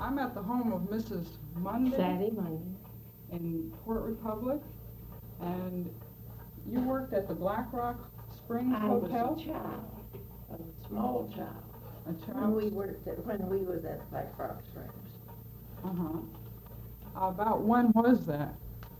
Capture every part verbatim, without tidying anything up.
I'm at the home of Missus Monday Sadie Monday. in Port Republic, and you worked at the Black Rock Springs I was Hotel? a child, a small child, A when child? we worked at, when we was at Black Rock Springs. Uh-huh. About when was that?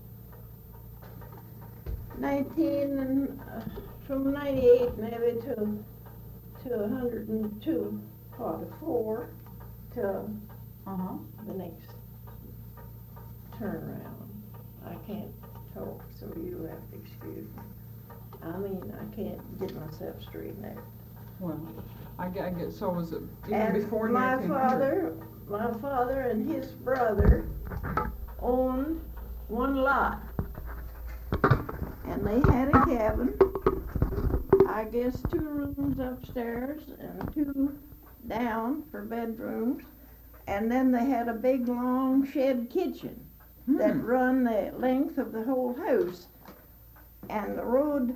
Nineteen, uh, from ninety-eight maybe to, to a hundred and two, quarter four, till Uh-huh. the next turnaround. I can't talk, so you have to excuse me. I mean, I can't get myself straightened out. Well, I get, I get, so was it even And before my nineteen hundred? father, my father and his brother owned one lot. And they had a cabin, I guess two rooms upstairs and two down for bedrooms. And then they had a big long shed kitchen that Hmm. run the length of the whole house. And the road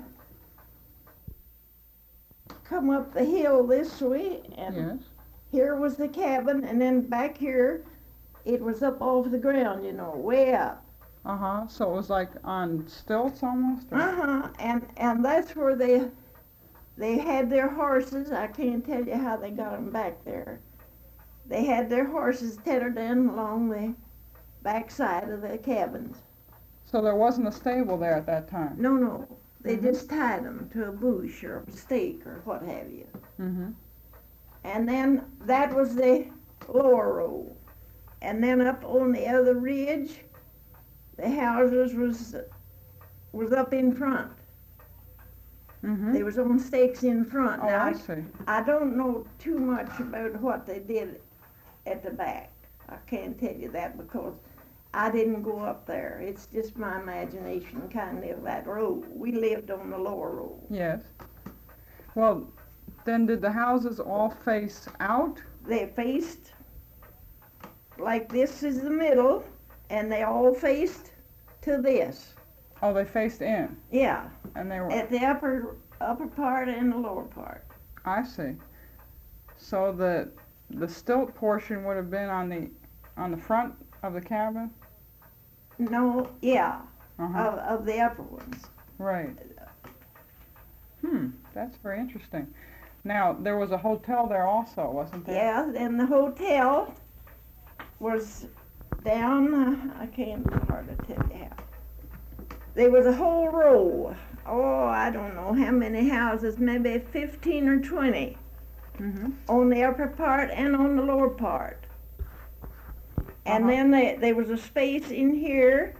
come up the hill this way, and Yes. here was the cabin, and then back here, it was up off the ground, you know, way up. Uh-huh. So it was like on stilts almost? or- Uh-huh, and, and that's where they, they had their horses. I can't tell you how they got them back there. They had their horses tethered in along the backside of the cabins. So there wasn't a stable there at that time? No, no, they Mhm. just tied them to a bush or a stake or what have you. Mm-hmm. And then that was the lower row. And then up on the other ridge, the houses was was up in front. Mm-hmm. They was on stakes in front. Oh, Now, I I, see. I don't know too much about what they did at the back. I can't tell you that because I didn't go up there. It's just my imagination kind of that road. We lived on the lower road. Yes. Well, then did the houses all face out? They faced like this is the middle, and they all faced to this. Oh, they faced in, Yeah, and they were, at the upper upper part and the lower part. I see. So the, the stilt portion would have been on the, on the front of the cabin? No, yeah, Uh-huh. of, of the upper ones. Right. Hmm, that's very interesting. Now, there was a hotel there also, wasn't there? Yeah, and the hotel was down, uh, I can't hardly tell you how. There was a whole row, oh, I don't know how many houses, maybe fifteen or twenty, Mm-hmm. on the upper part and on the lower part. And Uh-huh. then they, there was a space in here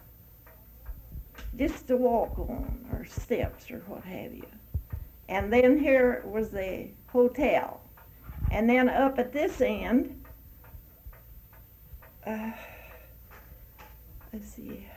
just to walk on, or steps, or what have you. And then here was the hotel. And then up at this end, uh, let's see,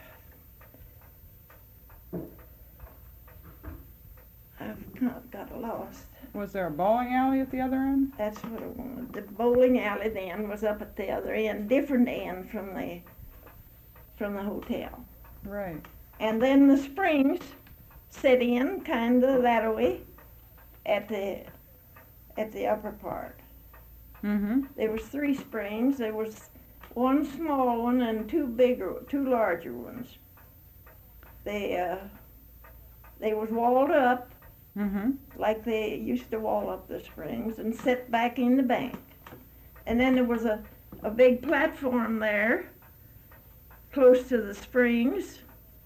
I've got, got lost. Was there a bowling alley at the other end? That's what I wanted. The bowling alley then was up at the other end, different end from the from the hotel. Right. And then the springs set in kind of that way at the at the upper part. Mm-hmm. There was three springs. There was one small one and two bigger, two larger ones. They uh, they was walled up Mm-hmm. like they used to wall up the springs and set back in the bank. And then there was a, a big platform there close to the springs.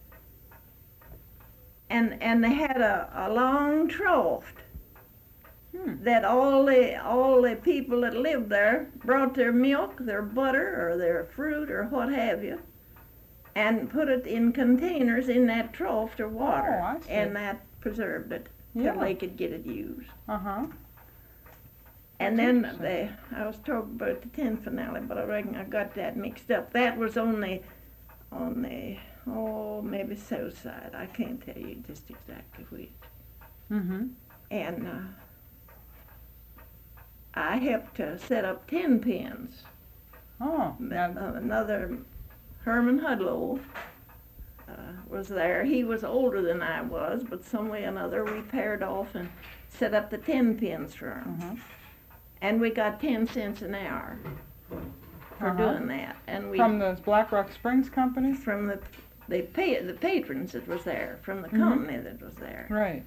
And and they had a, a long trough Hmm. that all the all the people that lived there brought their milk, their butter, or their fruit, or what have you, and put it in containers in that trough or water, Oh, I see. and that preserved it Yeah. till they could get it used. Uh-huh. And That's then interesting. they, I was talking about the tin finale, but I reckon I got that mixed up. That was on the, on the, oh, maybe south side. I can't tell you just exactly which. Mm-hmm. And uh, I helped to set up tin pins. Oh, now, Uh, another Herman Hudlow uh, was there. He was older than I was, but some way or another we paired off and set up the tin pins for him. uh-huh. And we got ten cents an hour. for Uh-huh. doing that, and we From the Black Rock Springs Company? from the they pay the patrons that was there, from the Mhm. company that was there. Right.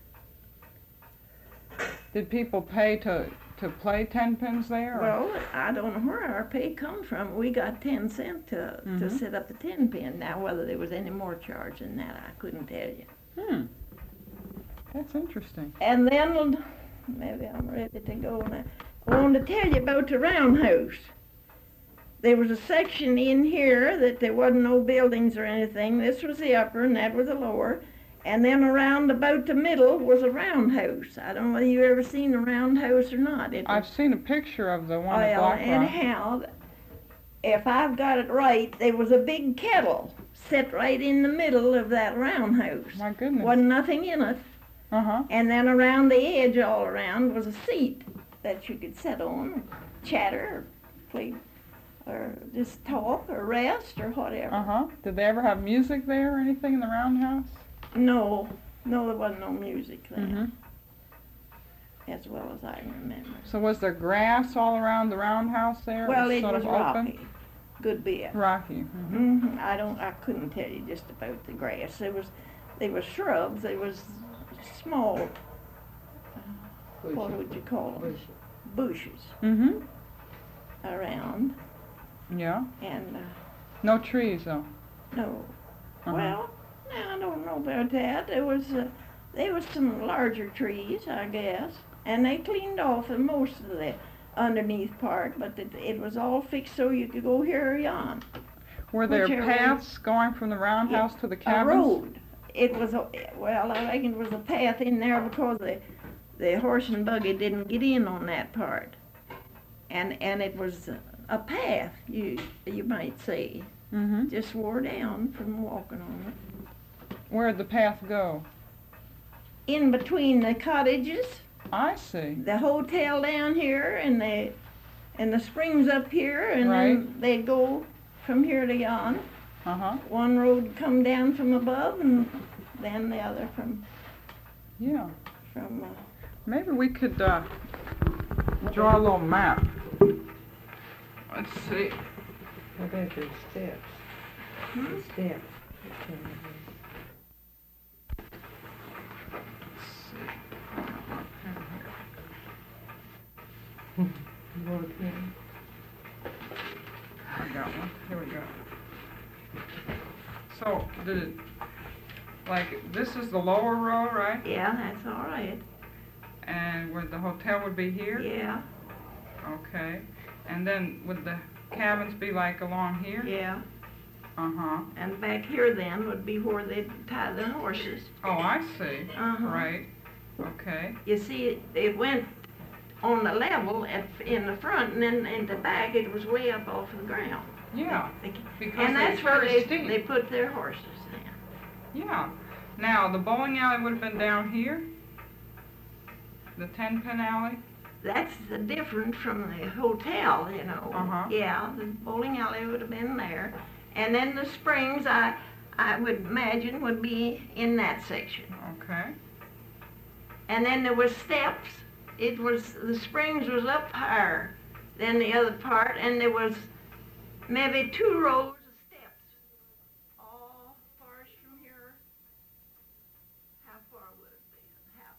Did people pay to to play ten pins there? or- Well, I don't know where our pay come from. We got ten cent to Mhm. to set up the ten pin. Now, whether there was any more charge than that, I couldn't tell you. Hmm. That's interesting. And then, maybe I'm ready to go now. I wanted to tell you about the roundhouse. There was a section in here that there wasn't no buildings or anything. This was the upper and that was the lower. And then around about the middle was a roundhouse. I don't know whether you ever seen a roundhouse or not. It I've was, seen a picture of the one at well, Black Rock. anyhow, if I've got it right, there was a big kettle set right in the middle of that roundhouse. My goodness. Wasn't nothing in it. Uh-huh. And then around the edge all around was a seat that you could sit on, chatter, or play, or just talk, or rest, or whatever. Uh-huh. Did they ever have music there or anything in the roundhouse? No, no, there wasn't no music there, Mm-hmm. as well as I remember. So was there grass all around the roundhouse there? Well, it sort was of open? rocky, good bit. Rocky. Mm-hmm. hmm I don't, I couldn't tell you just about the grass. There was, there was shrubs. There was small, uh, what would you call them? Bushes Mm-hmm. around, Yeah. and uh, No trees though. no. Uh-huh. Well, now I don't know about that. There was, uh, there was some larger trees, I guess, and they cleaned off the most of the underneath part, but it, it was all fixed so you could go here or yon. Were there whichever way- paths going from the roundhouse to the A cabins? road. It was a, well, I reckon it was a path in there because the the horse and buggy didn't get in on that part, and and it was a, a path, you you might say, Mm-hmm. just wore down from walking on it. Where'd the path go? In between the cottages, I see. the hotel down here, and the and the springs up here, and then they'd go from here to yon. Uh-huh. One road come down from above, and then the other from Yeah. from. Uh, Maybe we could uh, draw a little map. Let's see. I bet there's steps. Hmm? The steps. Let's see. You want a pen? I got one. Here we go. So, did it, like, this is the lower row, right? Yeah, that's all right. And where the hotel would be here? Yeah, Okay. And then would the cabins be like along here? yeah. Uh-huh. And back here then would be where they'd tie their horses. Oh, I see. Uh-huh. Right. Okay. You see, it went on the level at, in the front, and then in the back it was way up off the ground. Yeah. They- Because and they're that's where very they, steep. they put their horses in. Yeah. Now, the bowling alley would have been down here? The ten pin alley? That's the different from the hotel, you know. Uh-huh. Yeah, the bowling alley would have been there. And then the springs, I, I would imagine, would be in that section. Okay. And then there was steps. It was, the springs was up higher than the other part, and there was maybe two rows of steps. All far from here. How far would it be? How,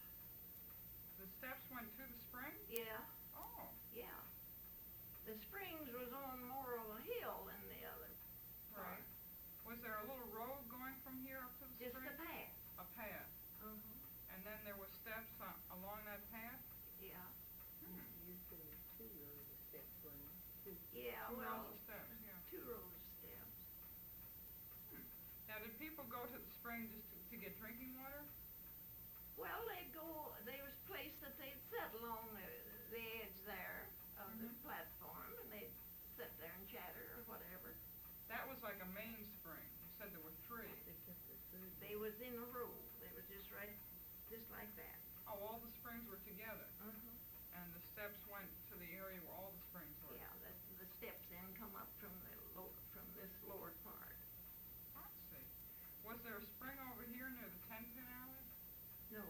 The steps went to the spring? yeah, Oh. yeah. The springs was on more of a hill than the other. Right. Was there a little road going from here up to the Just spring? a path. A path. Uh-huh. And then there were steps uh, along that path? Yeah. Usually two rows of steps run. Yeah, Two well, rows of steps, yeah. two rows of steps. Now, did people go to the spring just to, to get drinking water? Well, they'd go, there was a place that they'd sit along the, the edge there of the Mhm. platform, and they'd sit there and chatter or whatever. That was like a main spring. You said there were three. They took the food. They was in a row. They was just right, just like that. Oh, all the springs were together. Uh-huh. And the steps went to the area where all the springs were. Yeah, the, the steps then come up from the low, from this lower part. I see. Was there a spring over here near the ten pin alley? No,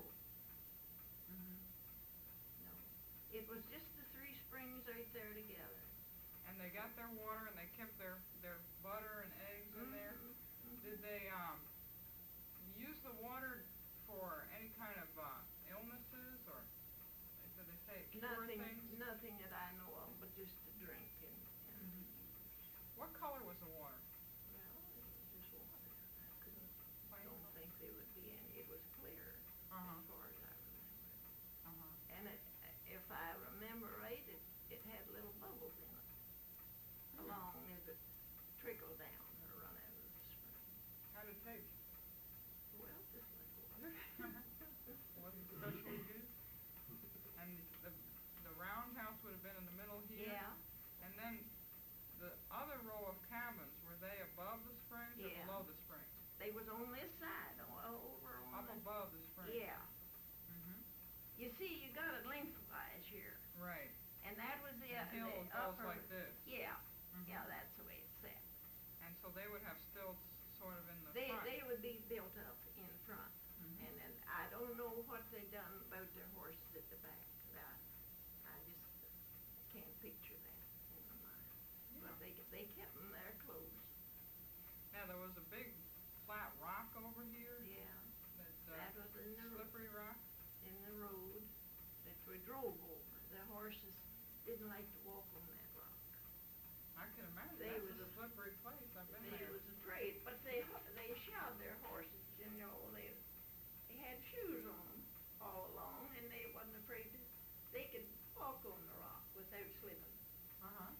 Mm-hmm. no. It was just the three springs right there together. And and they got their water and they kept their, their butter and eggs in there. Mhm. Did they, um, use the water for any kind of, uh, illnesses, or did they say it cured Nothing, things? nothing that I know of, but just to drink and, and to Mhm. use. What color was the water? Well, it was just water. I couldn't, Plain don't color? think there would be any, it was clear Uh-huh. as far as I remember. Uh-huh. And it, if I remember right, it, it had little bubbles in it, along as it trickled down or run out of the spring. How did it taste? Well, just like water. Wasn't specially good? And the, the roundhouse would have been in the middle here? Yeah, And then the other row of cabins, were they above the springs or Yeah. below the springs? they was on this side, o- over on Up the, above the springs? yeah. Mm-hmm. You see, you got it lengthwise here, Right. and that was the, The uh, hill the goes upper. like this. Yeah, Mhm. yeah, that's the way it's set. And so they would have stilts sort of in the They, front? they would be built up in front, Mhm. and then I don't know what they done about their horses at the back. I, I just can't picture that in my mind. Yeah. But they, they kept them there close, Now, there was a big flat rock over here? yeah. That, uh, That was in the, ro- slippery rock? in the road that we drove over. The horses didn't like to walk on that rock. I can imagine, They that's was a a- slippery place, I've been They there. was afraid, but they, they shod their horses, you know, they, they had shoes on all along, and they wasn't afraid to, they could walk on the rock without slipping. Uh-huh.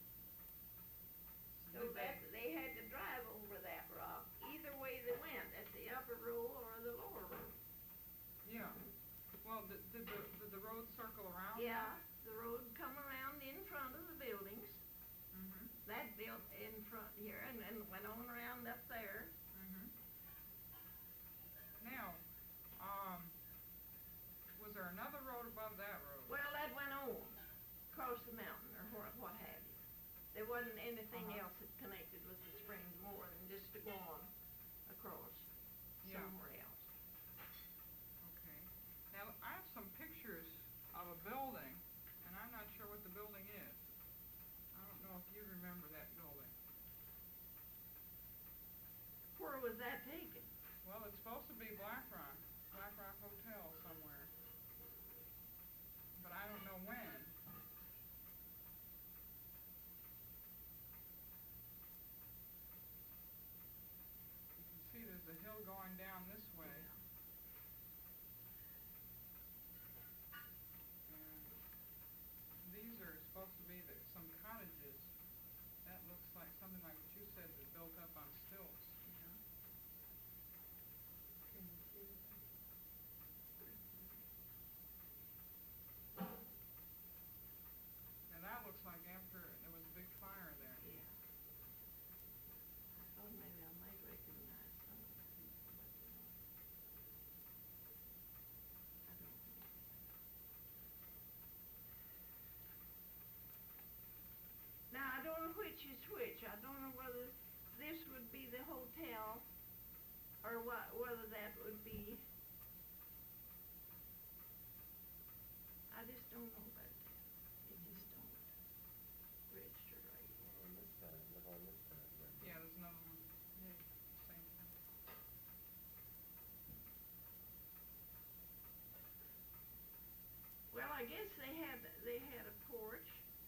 So Did that, they- they had to drive over that rock, either way they went, at the upper road or the lower road. Yeah. Well, did, did the, did the road circle around? Yeah, the road come around in front of the buildings, Mm-hmm. that built in front here, and then went on around up there. Mm-hmm. Now, um, was there another road above that road? Well, that went on, across the mountain, or what, what have you. There wasn't anything Uh-huh. else that connected with the springs more than just to go on across Yeah. somewhere else. Okay. Now, I have some pictures of a building, and I'm not sure what the building is. I don't know if you remember that building. Where was that taken? Well, it's supposed to be Black Rock, Black Rock Hotel somewhere. But I don't know when. You can see there's a hill going down this way. And these are supposed to be the, some cottages. That looks like something like what you said, that built up on stilts. Can you see that? And that looks like after there was a big fire there. Yeah. I thought maybe I might recognize some of the people, but you know, I don't know. Now, I don't know which is which. I don't know whether this would be the hotel or what, whether that would be. I just don't know about that. It just don't register right. On this side, look on this side, right? Yeah, there's another one. Yeah, same thing. Well, I guess they had, they had a porch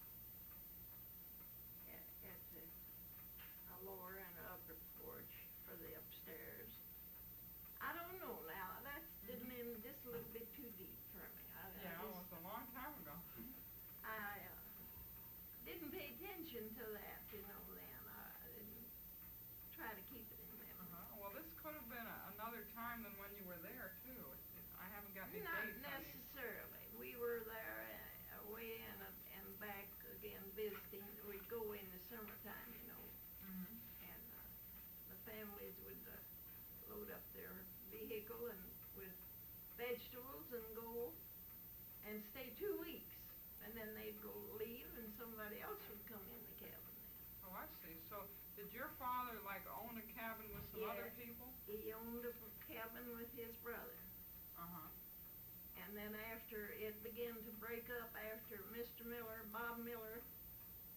at, at the, a lower and an upper porch for the upstairs. I don't know now, that's getting in just a little bit too deep for me. I, I Yeah, it just- was a long time ago. I, uh, didn't pay attention to that, you know, then. I didn't try to keep it in memory. Uh-huh. Well, this could have been a, another time than when you were there, too. It, it, I haven't got any Not dates on these. necessarily. We were there uh, away and, uh, and back again visiting. We'd go in the summertime, you know, Mhm. and uh, the families would uh, load up their vehicle and with vegetables and go and stay two weeks. And then they'd go leave and somebody else would come in the cabin then. Oh, I see. So, did your father, like, own a cabin with some other Yeah. people? He owned a cabin with his brother. Uh-huh. And then after it began to break up, after Mister Miller, Bob Miller,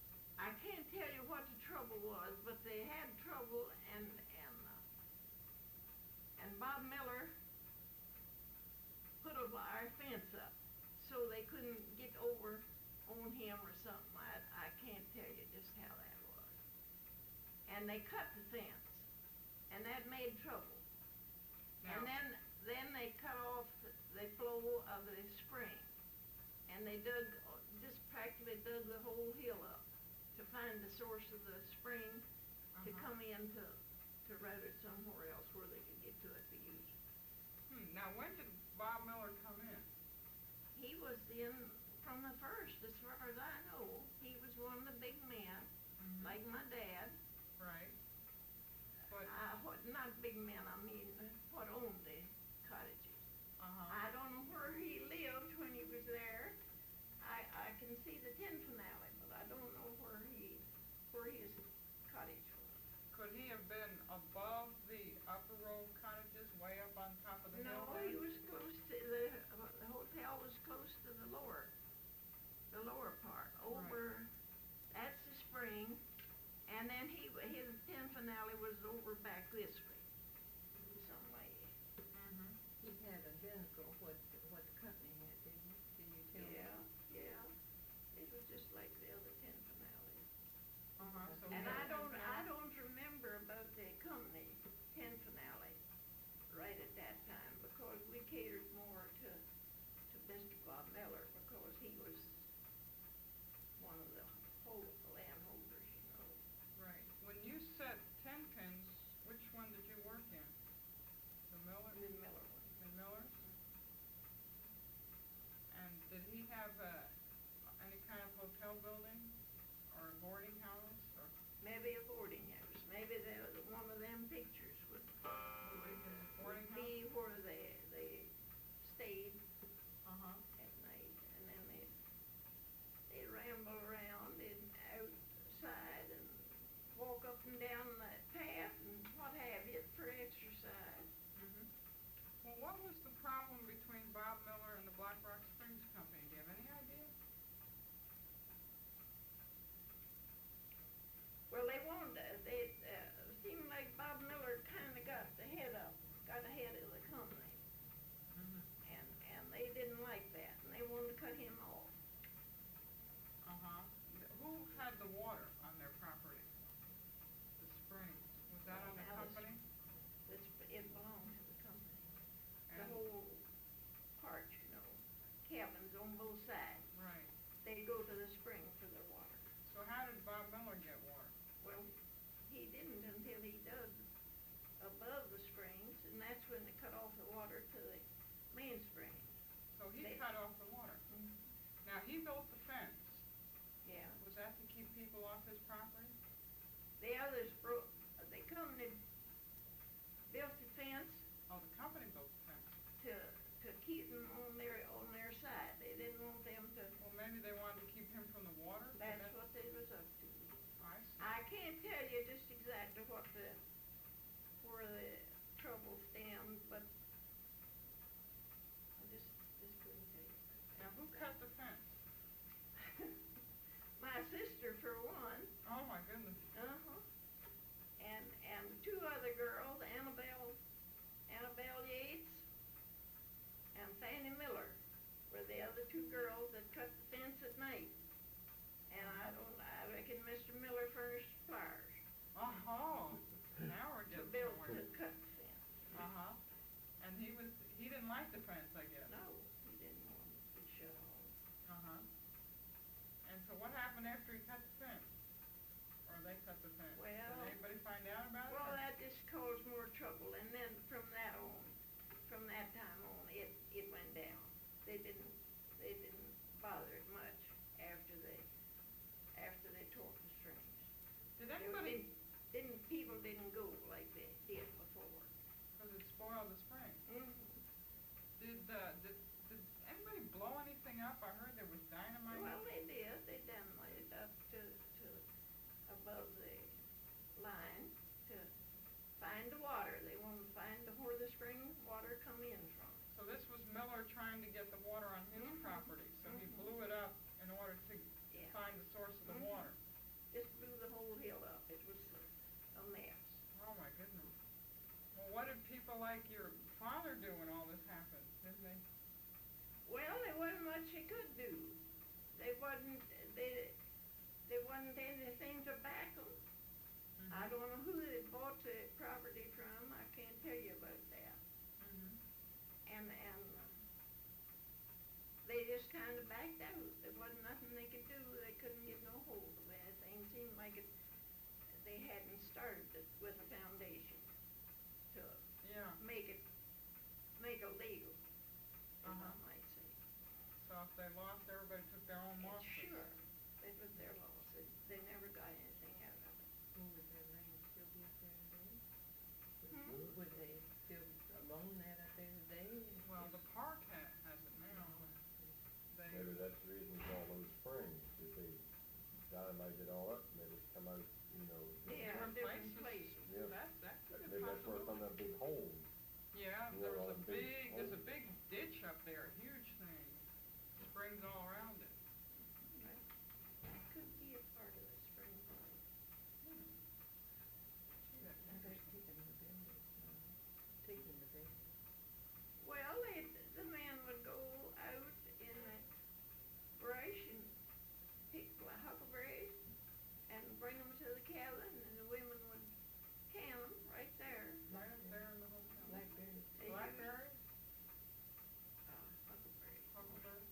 I can't tell you what the trouble was, but they had trouble, and, and, uh, and Bob Miller put a wire fence up, so they couldn't get over on him or something. I, I can't tell you just how that was. And they cut the fence, and that made trouble. Now, And then, then they cut off the, the flow of the spring, and they dug, just practically dug the whole hill up to find the source of the spring to Uh-huh. come in to, to route it somewhere else where they could get to it to use it. hmm, now when did Bob Miller come in? He was in from the first, as far as I know. He was one of the big men, Mhm. like my dad. Right. But, Uh, what, not big men, I mean, what owned the cottages. uh-huh. I don't know where he lived when he was there. I, I can see the tin finale, but I don't know where he, where his cottage was. Could he have been above the upper row of cottages, way up on top of the hill No, there? he was close to, the, the hotel was close to the lower, the lower part, over, that's the spring, and then he, his tin finale was over back this way, some way. Mhm. He had identical what, what the company had, didn't he? Did you tell me? Yeah, yeah, it was just like the other tin finales. Uh-huh, so. And he I had don't, been I there. don't remember about the company tin finale right at that time, because we catered more to, to Mister Bob Miller, because he was one of the whole landholders, you know. Right. When you set ten pins, which one did you work in? The Miller, The Miller one. in Miller's? And did he have, uh, any kind of hotel building or a boarding house or? Maybe a boarding house, maybe the, one of them pictures would, Boarding would house? be where they, they stayed Uh-huh. at night, and then they, they ramble around and outside and walk up and down that path and what have you for exercise. Mhm. Well, what was the problem between Bob Miller and the Black Rock Springs Company? Do you have any idea? Well, they wanted, uh, they, uh, seemed like Bob Miller kinda got the head up, got ahead of the company, Mhm. and, and they didn't like that, and they wanted to cut him off. Uh-huh. Who had the water on their property? The springs, was that on the That was- company? It's, it belonged to the company. The And- whole part, you know, cabins on both sides. Right. They go to the spring for their water. So how did Bob Miller get water? Well, he didn't until he dug above the springs, and that's when they cut off the water to the main spring. So he They- cut off the water. Now, he built the fence. Yeah. Was that to keep people off his property? The others broke, they come, they built the fence Oh, the company built the fence. to, to keep them on their, on their side. They didn't want them to, Well, maybe they wanted to keep him from the water? Did that's that- what they was up to. I see. I can't tell you just exactly what the, where the trouble stemmed, but I just, just couldn't tell you. Now, who cut the fence? My sister, for one, Oh, my goodness. uh-huh, and, and two other girls, Annabelle, Annabelle Yates and Fanny Miller, were the other two girls that cut the fence at night. And I don't, I reckon Mister Miller furnished pliers Oh, now we're to getting build, somewhere. to cut the fence. Uh-huh. And he was, he didn't like the fence, I guess. No, he didn't want it to shut off. Uh-huh. And so what happened after he cut the fence? Or they cut the fence? Well- Did anybody find out about it? Well, or- that just caused more trouble, and then from that on, from that time on, it, it went down. They didn't, they didn't bother it much after they, after they tore the strings. Did They anybody, Didn't, didn't, people didn't go like they did before. because it spoiled the spring, Mm-hmm. did, uh, did, did anybody blow anything up? I heard there was dynamite. Well, they did, they dynamited up to, to above the line to find the water. They wanted to find the, where the spring water come in from. So this was Miller trying to get the water on his Mhm. property, so he Mhm. blew it up in order to Yeah. find the source of the Mhm. water. Just goodness. Well, what did people like your father do when all this happened, didn't they? Well, there wasn't much they could do. They wasn't, they, there wasn't anything to back them. Mhm. I don't know who they bought the property from, I can't tell you about that. Mhm. And, and uh, they just kinda backed out. There wasn't nothing they could do, they couldn't get no hold of anything. Seemed like it, they hadn't started it with a foundation to Yeah. make it, make it legal, as Uh-huh. I might say. So if they lost, everybody took their own And losses. sure, they was their loss, they, they never got anything out of it. Well, would their land still be up there today? Hmm? Would they still own that up there today? Well, the park ha- has it now. They, Maybe that's the reason it's all those springs, that they dynamited it all up and they just come out, you know. Yeah, different different places. places. Yeah. That's, that's a good Maybe that's where possibility. some of them big holes. Yeah, You know, there all was a the big big, there's a holes. big ditch up there, a huge thing. Springs all around it. That could be a part of the spring park. Gee, that's How about interesting. keeping the buildings, uh, taking the buildings? Well, they, the man would go out in the brush and pick la- huckleberries and bring them to the cabin, and the women would can them right there. Right up there in the hotel. Blackberries. They used, Blackberries, uh, huckleberries. huckleberries.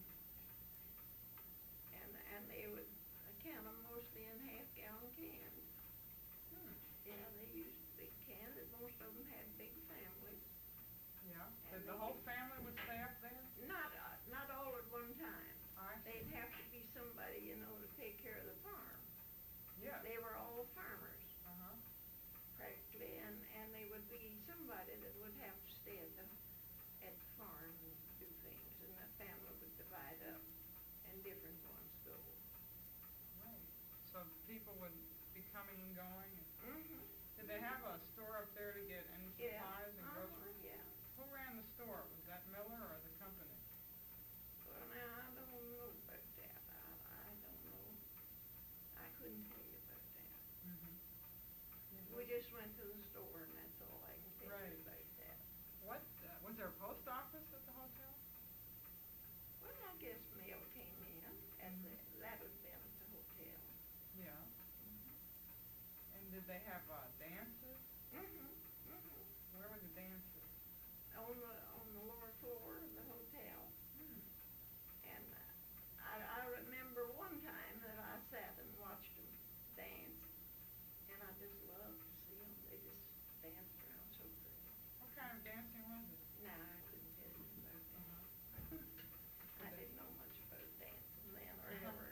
And, and they would uh, can them mostly in half-gallon cans. Hmm. Yeah, they used big cans, and most of them had big families. Yeah. And Did the they whole would- family would stay up there? Not, uh, not all at one time. I see. They'd have to be somebody, you know, to take care of the farm. Yes. They were all farmers, Uh-huh. practically, and, and they would be somebody that would have to stay at the, at the farm and do things, and the family would divide up, and different ones go. Right. So people would be coming and going. and- Mm-hmm. Did they have a store up there to get any Yeah. supplies and Uh-huh, groceries? yeah. Who ran the store? Was that Miller or the company? Well, now, I don't know about that, I, I don't know. I couldn't tell you about that. Mm-hmm. We just went to the store, and that's all I can tell Right. you about that. What, uh, was there a post office at the hotel? Well, I guess mail came in, and the, that would been at the hotel. Yeah. And did they have, uh, dances? Mm-hmm, mm-hmm. Where were the dances? On the, on the lower floor of the hotel. Hmm. And uh, I, I remember one time that I sat and watched them dance, and I just loved to see them. They just danced around so pretty. What kind of dancing was it? Nah, I couldn't tell you about that. Uh-huh. I didn't know much about dancing then or Uh-huh. ever.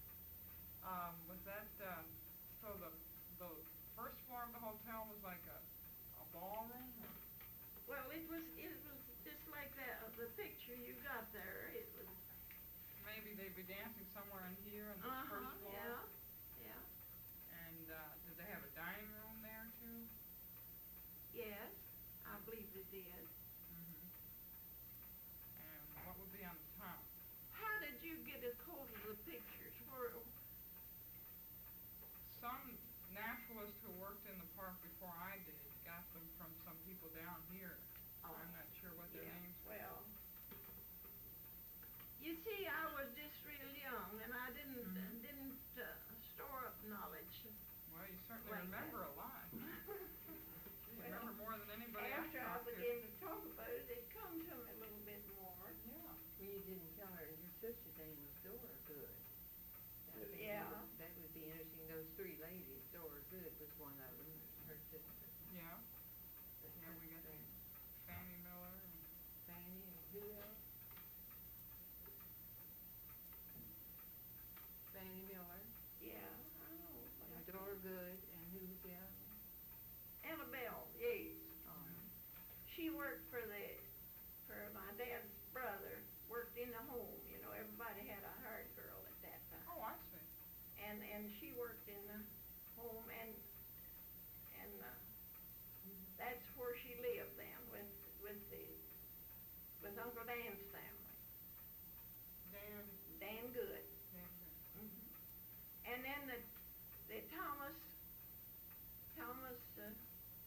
Um, was that, uh, so the, the first floor of the hotel was like a, a ballroom or? Well, it was, it was just like that, uh, the picture you got there. It was, Maybe they'd be dancing somewhere in here in this first uh-huh, floor? yeah, yeah, And, uh, did they have a dining room there too? yes, I believe they did. Mm-hmm. And what would be on the top? How did you get a hold of the pictures? Where, Some naturalist who worked in the park before I did got them from some people down here. Oh, I'm not sure what their yeah, names were. well, you see, I was just real young, and I didn't, Mhm. didn't, uh, store up knowledge. Well, you certainly Like that. remember a lot. You Well, remember more than anybody else After I talked to. began to talk about it, it come to me a little bit more. Yeah. Well, you didn't tell her your sister's name was Dora Good. I think that Yeah. would- That would be interesting, those three ladies, Dora Good was one of them, her sister. Yeah. But Yeah, we got her- Fannie Miller and, Fanny and who else? Fanny Miller, Yeah, I know. but I and can't- Dora Good, and who's the other one? Annabelle Yates. Oh, She worked for the, for my dad's brother, worked in the home, you know, everybody had a hired girl at that time. oh, I see. And, and she worked in the home, and, and, uh, that's where she lived then, with, with the, with Uncle Dan's family, Dan, Dan Good. Dan, Dan. Mhm. And then the, the Thomas, Thomas, uh,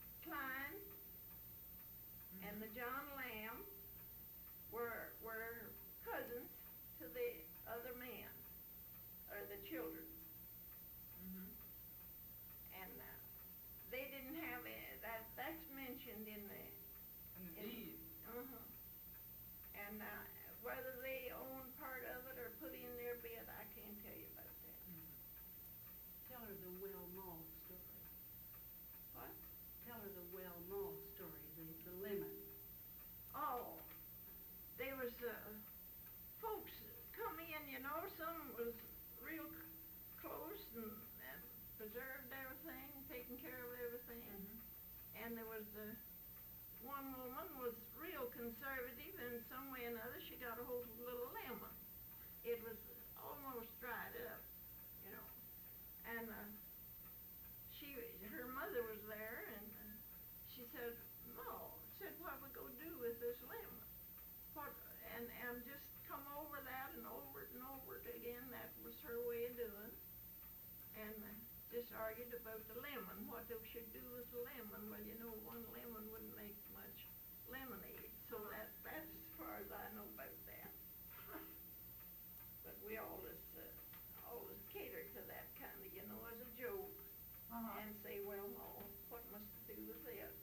John Lamb were, were cousins to the other man, or the children. Mhm. And, uh, they didn't have any, that, that's mentioned in the, And the In- deed. uh-huh. And, uh, whether they own part of it or put in their bid, I can't tell you about that. Mhm. Tell her the well mall story. What? Tell her the well mall story, the, the lemon. Oh, there was, uh, folks come in, you know, some was real c- close and, and preserved everything, taking care of everything. Mhm. And there was, uh, one woman was real conservative, and some way or another she got a hold of a little lemon. It was almost dried up, you know. And, uh, she, her mother was there, and, uh, she said, "Ma," said, "what we gonna do with this lemon?" What, and, and just come over that and over it and over it again, that was her way of doing. And uh, just argued about the lemon, what they should do with the lemon. Well, you know, one lemon wouldn't make much lemonade, so that, that's as far as I know about that. But we always, uh, always cater to that kind of, you know, as a joke, Uh-huh. and say, well, no, what must it do with it?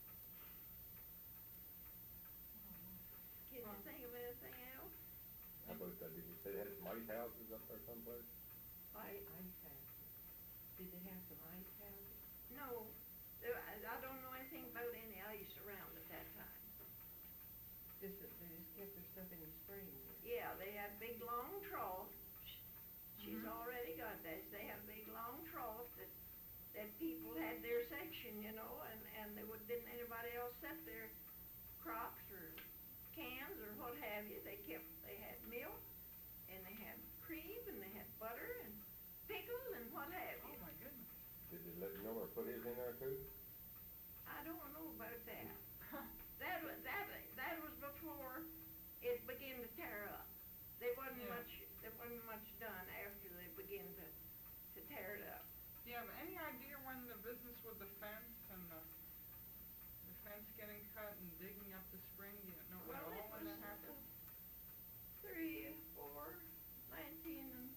Can you Well- think of anything else? How about that, did you say they had some ice houses up there someplace? I, Ice houses. Did they have some ice houses? no, there, I, I don't know anything about any ice around at that time. Just, that they just kept their stuff in the spring then? Yeah, they had big long troughs. Sh- She's Mhm. already got that. They had big long troughs that, that people had their section, you know, and, and they would, didn't anybody else set their crops or cans or what have you. They kept, they had milk, and they had cream, and they had butter, and pickle, and what have Oh, you. my goodness. Did they let you know or put his in there too? I don't know about that. That was, that, that was before it began to tear up. There wasn't Yeah. much, there wasn't much done after they began to, to tear it up. Do you have any idea when the business with the fence and the, the fence getting cut and digging up the spring, do you know at Well, it all when was that happened? three, four, nineteen, and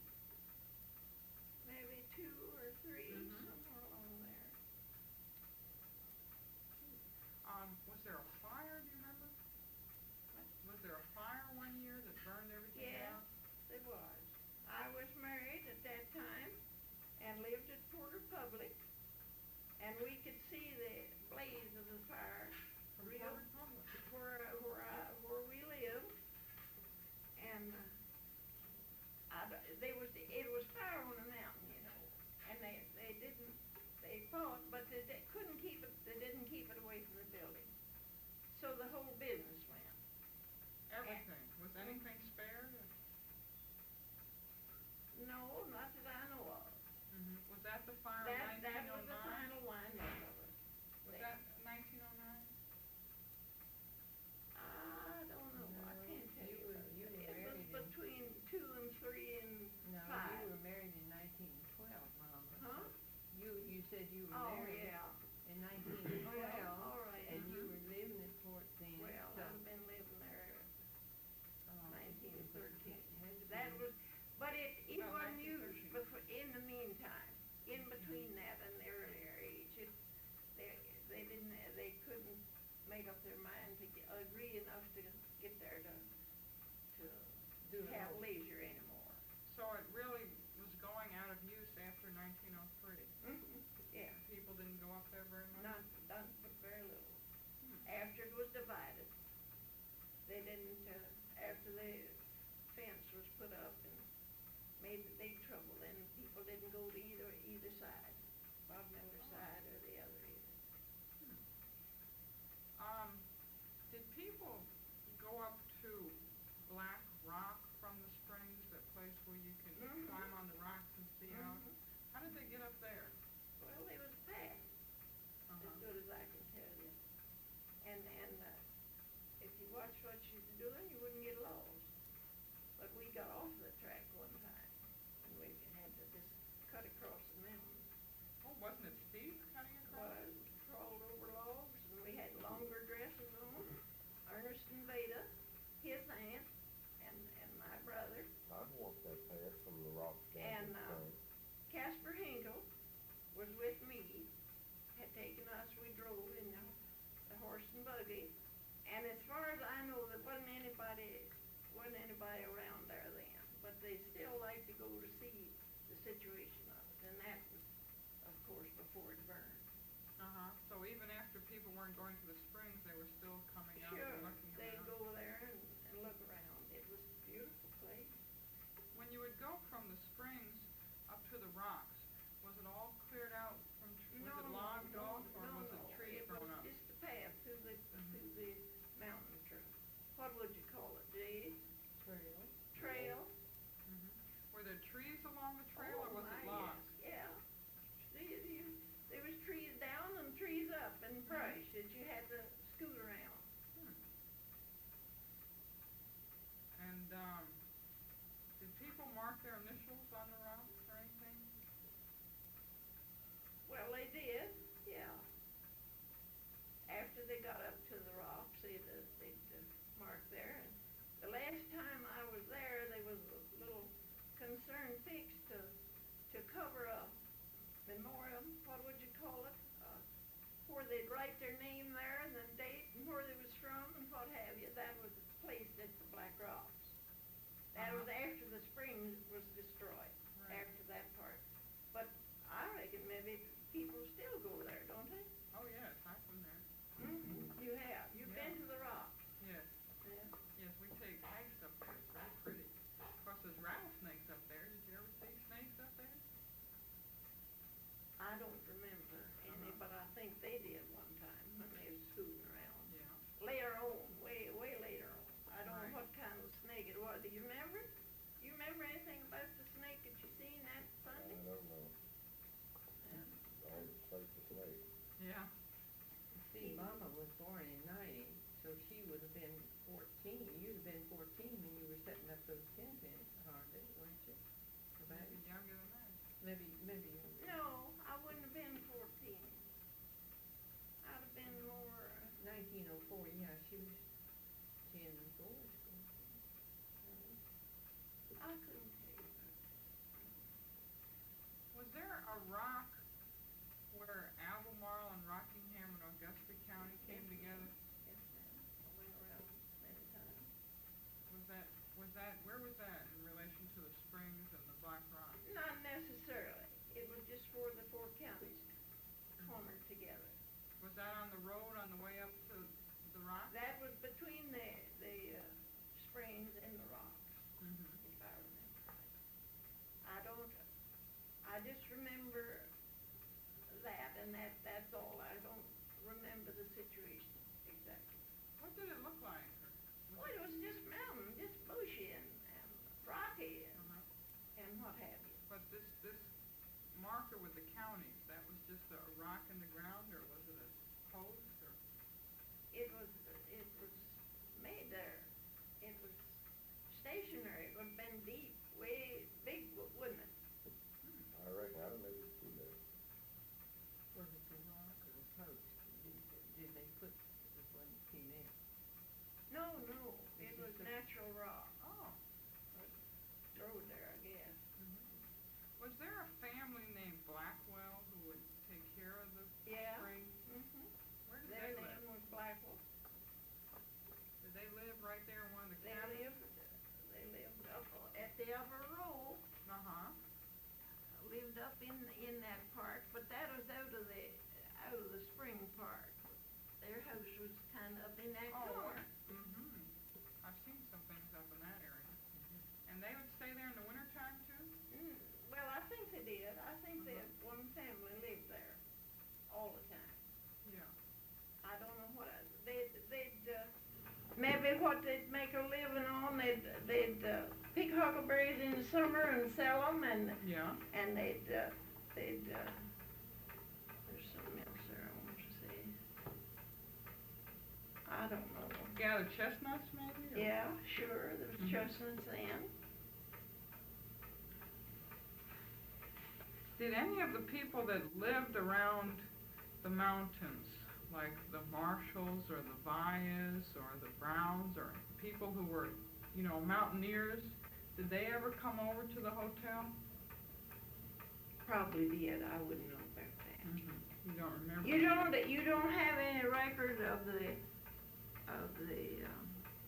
maybe two or three, Mhm. somewhere along there. Um, was there a fire, do you remember? Was there a fire one year that burned everything Yes, down? there was. I was married at that time and lived at Porter Public, and we could see the blaze of the fire From real Porter Public? where, where I, where we lived. And, uh, I, d- they was, it was fire on a mountain, you know, and they, they didn't, they fought, but they, they couldn't keep it, they didn't keep it away from the building. So the whole business went. Everything. Was anything spared? No, not that I know of. Mhm. Was that the fire of That, that nineteen oh was the nine? final winding of it. Was there. that nineteen oh nine? I don't know, I No, can't tell you you. were- about you that. were It was married in- between two and three and No, five. you were married in nineteen twelve, Mama. Huh? You, you said you were Oh, married yeah. in nineteen Well, twelve, all right. and you Mhm. were living at Fort then, Well, so. I've been living there um, nineteen it was- thirteen. it had to That be- was, but it, it Oh, wasn't nineteen used thirteen. before, in the meantime, in between that and the earlier age. It, they, they didn't, they couldn't make up their mind to get, agree enough to get there to, to Do it have all. leisure anymore. So it really was going out of use after nineteen oh three? Mhm. Yeah, People didn't go up there very much? not, not but very little. Hmm. After it was divided, they didn't, uh, after the fence was put up and made the big trouble, then people didn't go to either, either side, Bob Miller side or the other either. Um, did people go up to Black Rock from the springs, that place where you can Mhm. climb on the rocks and see out? Mhm. How did they get up there? Well, they was packed, as Uh-huh. good as I can tell you. And, and, uh, if you watch what you're doing, you wouldn't get lost. But we got off the track one time, and we had to just cut across the mountain. Oh, wasn't it steep cutting across? Was, crawled over logs, and we had longer dresses on. taking us, we drove in the, the horse and buggy. And as far as I know, there wasn't anybody, wasn't anybody around there then. But they still like to go to see the situation of it. And that was, of course, before it burned. Uh-huh, so even after people weren't going to the springs, they were still coming out Sure, and looking they'd around? go there and, and look around. It was a beautiful place. When you would go from the springs up to the rocks, was it all cleared out from, tr- was No, it no, logged no, off, or no, was it no. trees grown up? It was just a path through the, through the mountain trail. What would you call it, Dee? Trail. Trail? Mhm. Were there trees along the trail, or Oh, was it my, logs? yes, Yeah. See, you, there was trees down and trees up and brush that you had to scoot around. Hmm. And, um, did people mark their initials on the rocks or anything? Well, they did, yeah. After they got up to the rocks, they'd, uh, they'd uh, mark there. And the last time I was there, there was a little concern fixed to, to cover a memorial, what would you call it? Uh, where they'd write their name there and the date and where they was from and what have you. That was placed at the Black Rocks. That was Uh-huh. after the springs was destroyed, Right. after that part. But I reckon maybe people still go there, don't they? Oh, yes, I've been there. Mm-hmm. You have. You've Yeah. been to the Rocks. Yes, Yeah. yes, we take hikes up there, it's very pretty. Of course, there's rattlesnakes up there, did you ever see snakes up there? I don't remember any, Uh-huh. but I think they did one time when they was scooting around. Yeah. Later on, way, way later on. I don't Right. know what kind of snake it was. Do you remember? You remember anything about the snake that you seen that I Sunday? don't know, Yeah. all the snake to snake. Yeah. See, Mama was born in ninety, so she would have been fourteen. You'd have been fourteen when you were setting up those tents in Harvard, weren't you? About, Maybe younger than that. maybe, maybe younger. No, I wouldn't have been fourteen. I'd have been more, Nineteen oh four, yeah, she was ten four. I couldn't tell you. Was there a rock where Albemarle and Rockingham and Augusta County came together? Yes, ma'am. I went around many times. Was that, was that, where was that in relation to the springs and the Black Rock? Not necessarily. It was just for the four counties cornered together. Was that on the road on the way up to the rock? That was between the, the, uh, springs and the rocks, Mm-hmm. if I remember right. I don't, I just remember that, and that, that's all. I don't remember the situation exactly. What did it look like? or Well, was it was just mountain, just bushy and, and rocky and, Uh-huh. and what have you. But this, this marker with the counties, that was just a rock in the ground, or was it a post, or? It was, it was made there. It was stationary. It would have been deep, way big, wouldn't it? I reckon, I don't know if you see that. Was it the rock or the post? Did, did they put the one cement? No, no, it It's was just a- natural rock. Oh. Road there, I guess. Was there a family named Blackwell who would take care of the Yeah. springs? Mm-hmm. Where did Their they live? name was Blackwell. Did they live right there in one of the They cabins? lived, they lived up at the upper row, Uh-huh. lived up in, in that part, but that was out of the, out of the spring part. Their house was kind of up in that Oh, corner. mm-hmm. I've seen some things up in that area. And they would stay there in the wintertime too? Mm, well, I think they did. I think that one family lived there all the time. Yeah. I don't know what, they'd, they'd, uh, maybe what they'd make a living on, they'd, they'd, uh, pick huckleberries in the summer and sell them, and, Yeah. and they'd, uh, they'd, uh, there's something else there I want to say. I don't know. Gather chestnuts maybe? or- Yeah, sure, there was Mhm. chestnuts then. Did any of the people that lived around the mountains, like the Marshalls or the Vyas or the Browns or people who were, you know, mountaineers, did they ever come over to the hotel? Probably did, I wouldn't know about that. Mm-hmm. You don't remember You don't, you don't have any record of the, of the, um,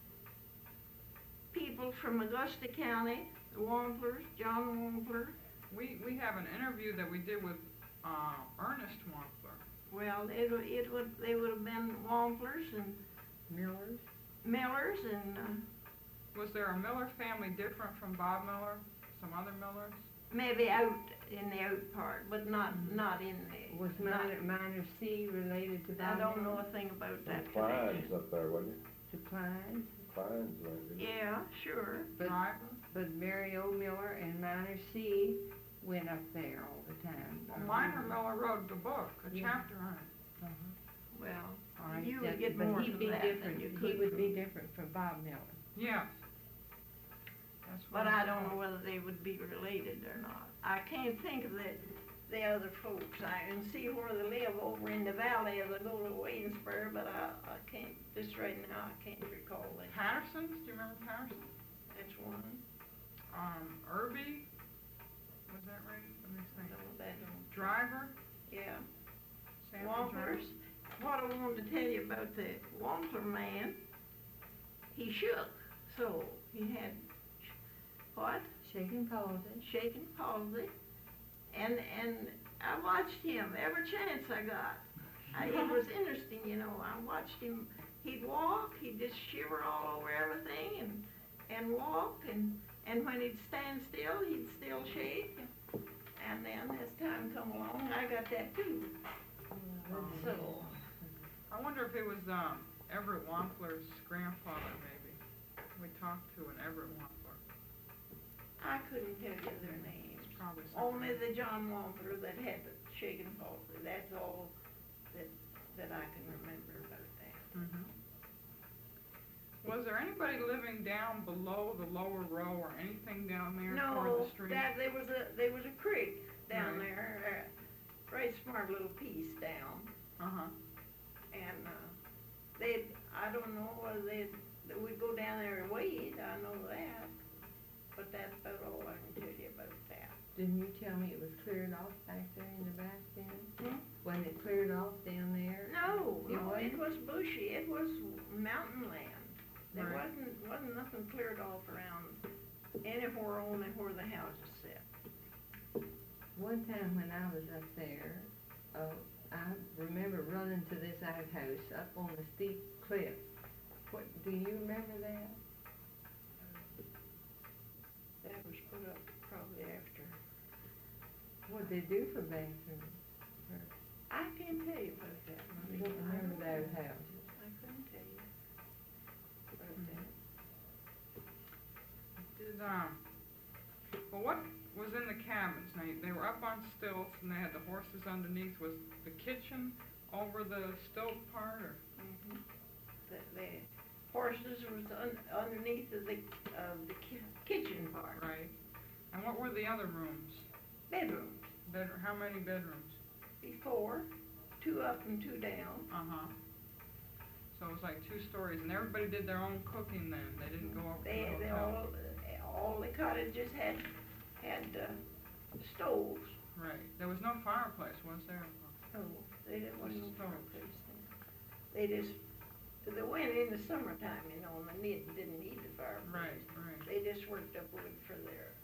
people from Augusta County, the Wamplers, John Wampler? We, we have an interview that we did with, uh, Ernest Wampler. Well, it would, it would, they would have been Wamplers and Millers? Millers and, uh, Was there a Miller family different from Bob Miller? Some other Millers? maybe out in the out part, but not, not in the. Was not- minor, minor C related to I Bob don't know Miller? a thing about that Some Kleins connection. up there, wasn't it? To Klein? Kleins, wasn't it? Yeah, sure. But, Driver? but Mary O. Miller and minor C went up there all the time. Well, Minor Miller wrote the book, a Yeah. chapter on it. Uh-huh. Well, All right, you that- would get but more he'd from be that than different. you He could would from- be different from Bob Miller. Yes. That's what But I I don't know thought. whether they would be related or not. I can't think of the, the other folks. I can see where they live over in the valley as I go to Waynesburg, but I, I can't, just right now, I can't recall that. Patterson's, do you remember Patterson? That's one. Um, Irby? Was that right? Let me I think. know that one. Driver? Yeah. Sanford Wamplers. What I wanted to tell you about the Wampler man, he shook. So he had, what? Shaking palsy. Shaking palsy. And, and I watched him every chance I got. I, it was interesting, you know. I watched him. He'd walk, he'd just shiver all over everything and, and walk. And, and when he'd stand still, he'd still shake. And then as time come along, I got that too. So, I wonder if it was, um, Everett Wampler's grandfather, maybe. We talked to an Everett Wampler. I couldn't tell you their names. It's probably Only something. the John Wampler that had the shaking palsy. That's all that, that I can remember about that. Mhm. Was there anybody living down below the lower row or anything down there toward No, the street? that, there was a, there was a creek down Right. there, a very smart little piece down. Uh-huh. And, uh, they'd, I don't know whether they'd, that we'd go down there and wade, I know that. But that's about all I can tell you about that. Didn't you tell me it was cleared off back there in the back then? Hmm? Wasn't it cleared off down there? No, It no, it wasn't? was bushy, it was mountain land. There Right. wasn't, wasn't nothing cleared off around anywhere only where the houses sit. One time when I was up there, uh, I remember running to this outhouse up on the steep cliff. What, do you remember that? That was put up probably after. What'd they do for bathrooms? I can't tell you about that. I don't remember those houses. I couldn't tell you about that. Did, um, well, what was in the cabins? Now, they were up on stilts and they had the horses underneath. Was the kitchen over the stilt part, or? Mhm. The, the horses was un, underneath of the, of the ki- kitchen part, Right. And what were the other rooms? bedrooms. Bedroom, how many bedrooms? Before, two up and two down. Uh-huh. So it was like two stories, and everybody did their own cooking then? They didn't go over to They, the they hotel? all, all the cottages had, had, uh, stoves. Right. There was no fireplace, was there? Oh, they didn't want Just no stoves. fireplace then. They just, they went in the summertime, you know, and they didn't, didn't need the fireplace. Right, right. They just worked up wood for their,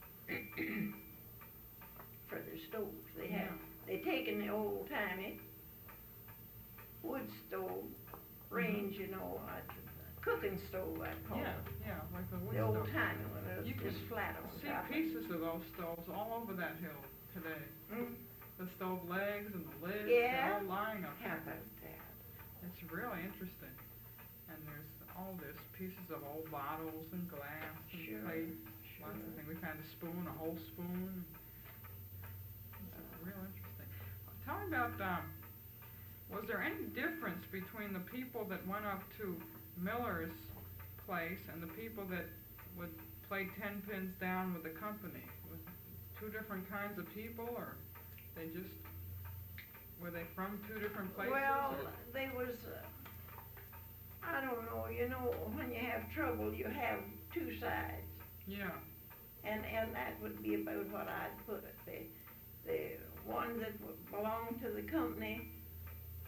for their stoves. They had, Yeah. they taken the old timey wood stove range, you know, uh, cooking stove, I call Yeah, it. yeah, like the wood The old stove. timey one, it You was can just flat on See top. pieces of those stoves all over that hill today. Mm, The stove legs and the lids, Yeah. they're all lying up How there. about that? It's really interesting. And there's all this pieces of old bottles and glass and Sure, plates, sure. lots of things. We found a spoon, a whole spoon. It's real interesting. Tell me about, um, was there any difference between the people that went up to Miller's place and the people that would play ten pins down with the company? Was it two different kinds of people, or they just, were they from two different places? Well, or- they was, uh, I don't know, you know, when you have trouble, you have two sides. Yeah, And, and that would be about what I'd put it. The, the one that w- belonged to the company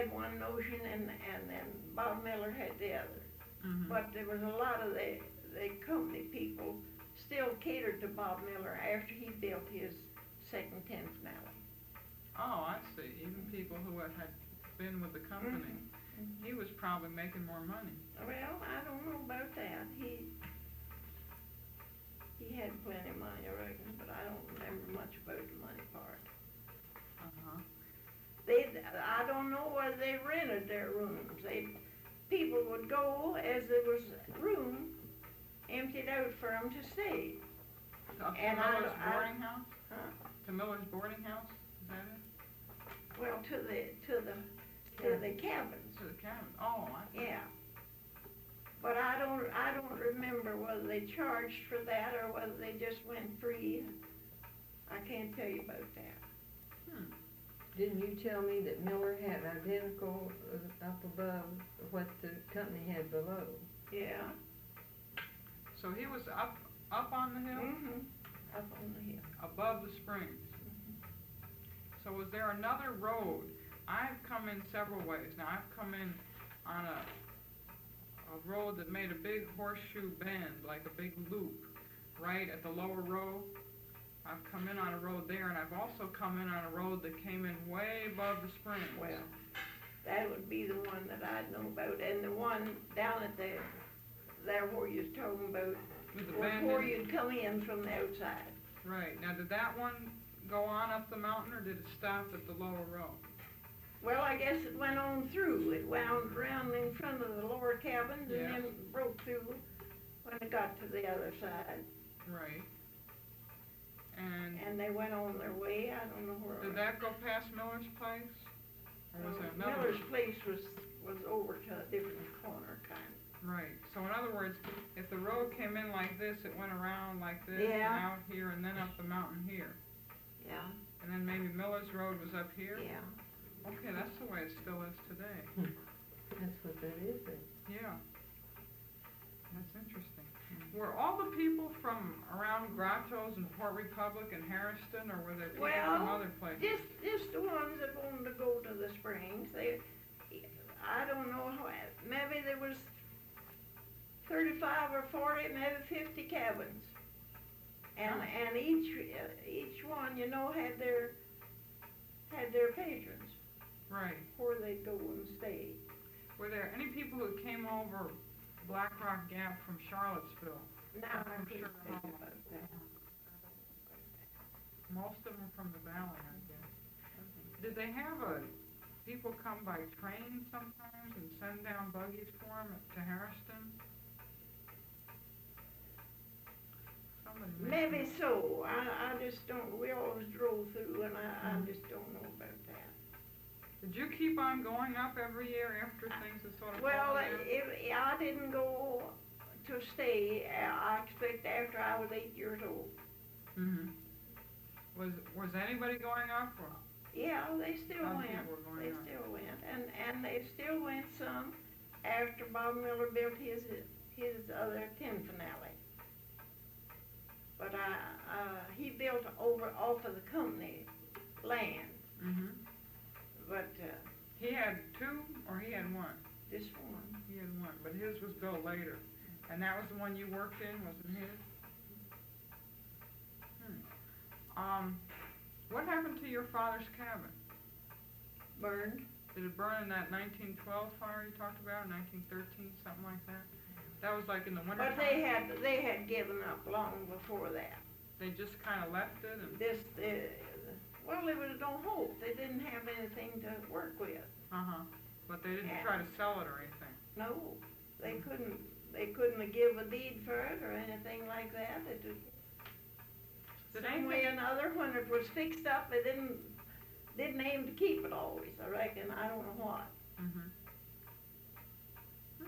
had one notion and, and then Bob Miller had the other. Mhm. But there was a lot of the, the company people still catered to Bob Miller after he built his second ten finale. Oh, I see. Even people who had, had been with the company, Mhm. he was probably making more money. Well, I don't know about that. He he had plenty of money, I reckon, but I don't remember much about the money part. Uh-huh. They, I don't know whether they rented their rooms. They, people would go as there was room emptied out for them to stay. Up to And I- Miller's I- boarding house? Huh? To Miller's boarding house? Is that it? Well, to the to the to the cabins. To the cabin? Oh, I see. Yeah. But I don't I don't remember whether they charged for that or whether they just went free. I can't tell you about that. Hmm. Didn't you tell me that Miller had identical uh, up above what the company had below? Yeah. So he was up up on the hill? Mhm. Up on the hill. Above the springs. So was there another road? I've come in several ways. Now I've come in on a a road that made a big horseshoe bend, like a big loop, right at the lower road. I've come in on a road there, and I've also come in on a road that came in way above the springs. Well, that would be the one that I'd know about, and the one down at the there where you're talking about, With the was bend where in- you'd come in from the outside. Right. Now did that one go on up the mountain, or did it stop at the lower road? Well, I guess it went on through. It wound around in front of the lower cabins Yeah. and then broke through when it got to the other side. Right. And And they went on their way. I don't know where. did that go past Miller's place? Or was Well, there another Miller's one? place was was over to a different corner, kind of. Right. So in other words, if the road came in like this, it went around like this and Yeah. out here and then up the mountain here. Yeah. And then maybe Miller's Road was up here? Yeah. Okay, that's the way it still is today. That's what that is then. Yeah. That's interesting. Were all the people from around Grottoes and Port Republic and Harrison, or were there people from Well, other places? Just just the ones that wanted to go to the springs. They, I don't know how. Maybe there was thirty-five or forty, maybe fifty cabins, and Oh. and each uh, each one, you know, had their had their patrons Right. where they'd go and stay. Were there any people who came over Black Rock Gap from Charlottesville? Now I I'm couldn't sure tell you all- about that. Most of them from the valley, I guess. Did they have a, people come by train sometimes and send down buggies for them to Harrison? Somebody Maybe mentioned- so. I I just don't. We always drove through, and I I Mhm. just don't know about that. Did you keep on going up every year after things had sort of Well, fallen down? if, I didn't go to stay, uh, I expect after I was eight years old. Mhm. Was was anybody going up or? Yeah, they still Other went. people were going They up. still went, and and they still went some after Bob Miller built his his other tin finale. But I uh, he built over off of the company land, Mhm. but uh, He had two or he had one? this one. He had one, but his was built later. And that was the one you worked in, wasn't his? Hmm. Um, what happened to your father's cabin? Burned. Did it burn in that nineteen twelve fire you talked about, nineteen thirteen, something like that? That was like in the winter But they had they had given up long before that. They just kind of left it and, This, uh, well, there was no hope. They didn't have anything to work with. uh-huh, but they didn't try to sell it or anything. No, they couldn't. They couldn't give a deed for it or anything like that. It was, Did some way or anything, another, when it was fixed up, they didn't didn't aim to keep it always. I reckon. I don't know what. mhm. Hmm.